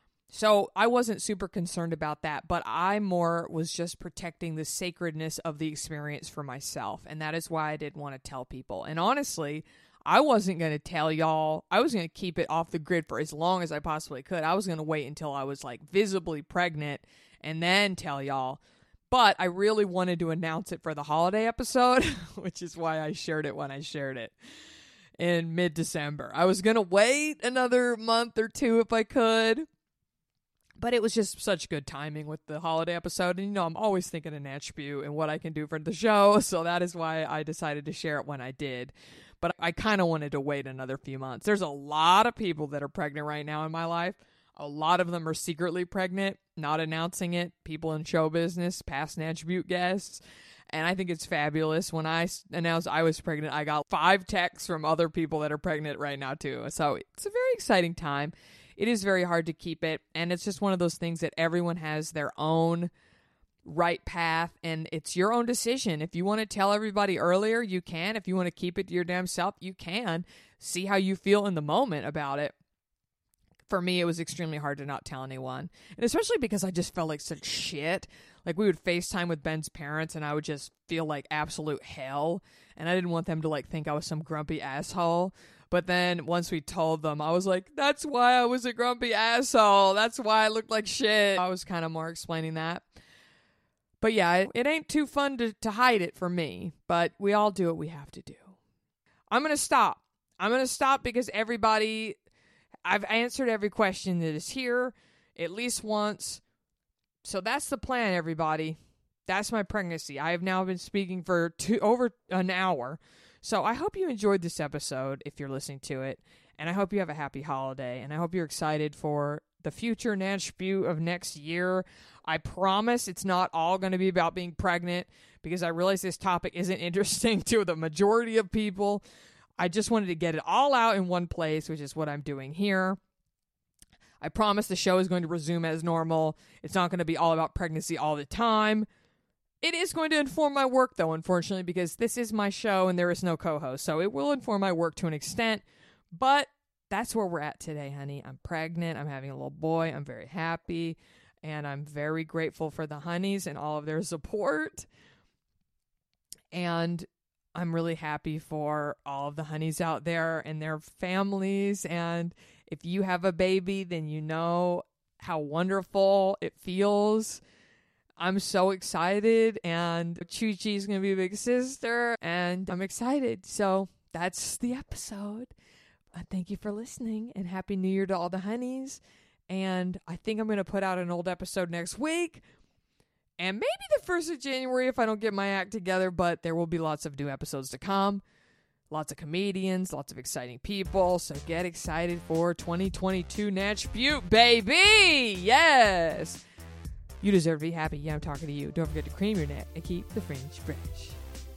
So I wasn't super concerned about that, but I more was just protecting the sacredness of the experience for myself. And that is why I didn't want to tell people. And honestly, I wasn't going to tell y'all. I was going to keep it off the grid for as long as I possibly could. I was going to wait until I was like visibly pregnant and then tell y'all. But I really wanted to announce it for the holiday episode, which is why I shared it when I shared it in mid-December. I was going to wait another month or two if I could. But it was just such good timing with the holiday episode. And, you know, I'm always thinking of Natch Beaut and what I can do for the show. So that is why I decided to share it when I did. But I kind of wanted to wait another few months. There's a lot of people that are pregnant right now in my life. A lot of them are secretly pregnant, not announcing it. People in show business, past Natch Beaut guests. And I think it's fabulous. When I announced I was pregnant, I got five texts from other people that are pregnant right now, too. So it's a very exciting time. It is very hard to keep it, and it's just one of those things that everyone has their own right path, and it's your own decision. If you want to tell everybody earlier, you can. If you want to keep it to your damn self, you can. See how you feel in the moment about it. For me, it was extremely hard to not tell anyone, and especially because I just felt like such shit. Like, we would FaceTime with Ben's parents, and I would just feel like absolute hell, and I didn't want them to, like, think I was some grumpy asshole. But then once we told them, I was like, that's why I was a grumpy asshole. That's why I looked like shit. I was kind of more explaining that. But yeah, it, it ain't too fun to, to hide it for me. But we all do what we have to do. I'm going to stop. I'm going to stop because everybody, I've answered every question that is here at least once. So that's the plan, everybody. That's my pregnancy. I have now been speaking for two, over an hour. So I hope you enjoyed this episode if you're listening to it, and I hope you have a happy holiday, and I hope you're excited for the future Natch Beaut of next year. I promise it's not all going to be about being pregnant, because I realize this topic isn't interesting to the majority of people. I just wanted to get it all out in one place, which is what I'm doing here. I promise the show is going to resume as normal. It's not going to be all about pregnancy all the time. It is going to inform my work, though, unfortunately, because this is my show and there is no co-host. So it will inform my work to an extent. But that's where we're at today, honey. I'm pregnant. I'm having a little boy. I'm very happy. And I'm very grateful for the honeys and all of their support. And I'm really happy for all of the honeys out there and their families. And if you have a baby, then you know how wonderful it feels. I'm so excited, and Chi-Chi is going to be a big sister, and I'm excited. So that's the episode. Uh, thank you for listening, and Happy New Year to all the honeys. And I think I'm going to put out an old episode next week, and maybe the first of January if I don't get my act together, but there will be lots of new episodes to come. Lots of comedians, lots of exciting people, so get excited for twenty twenty-two Natch Beaut, baby! Yes! You deserve to be happy. Yeah, I'm talking to you. Don't forget to cream your neck and keep the fringe fresh.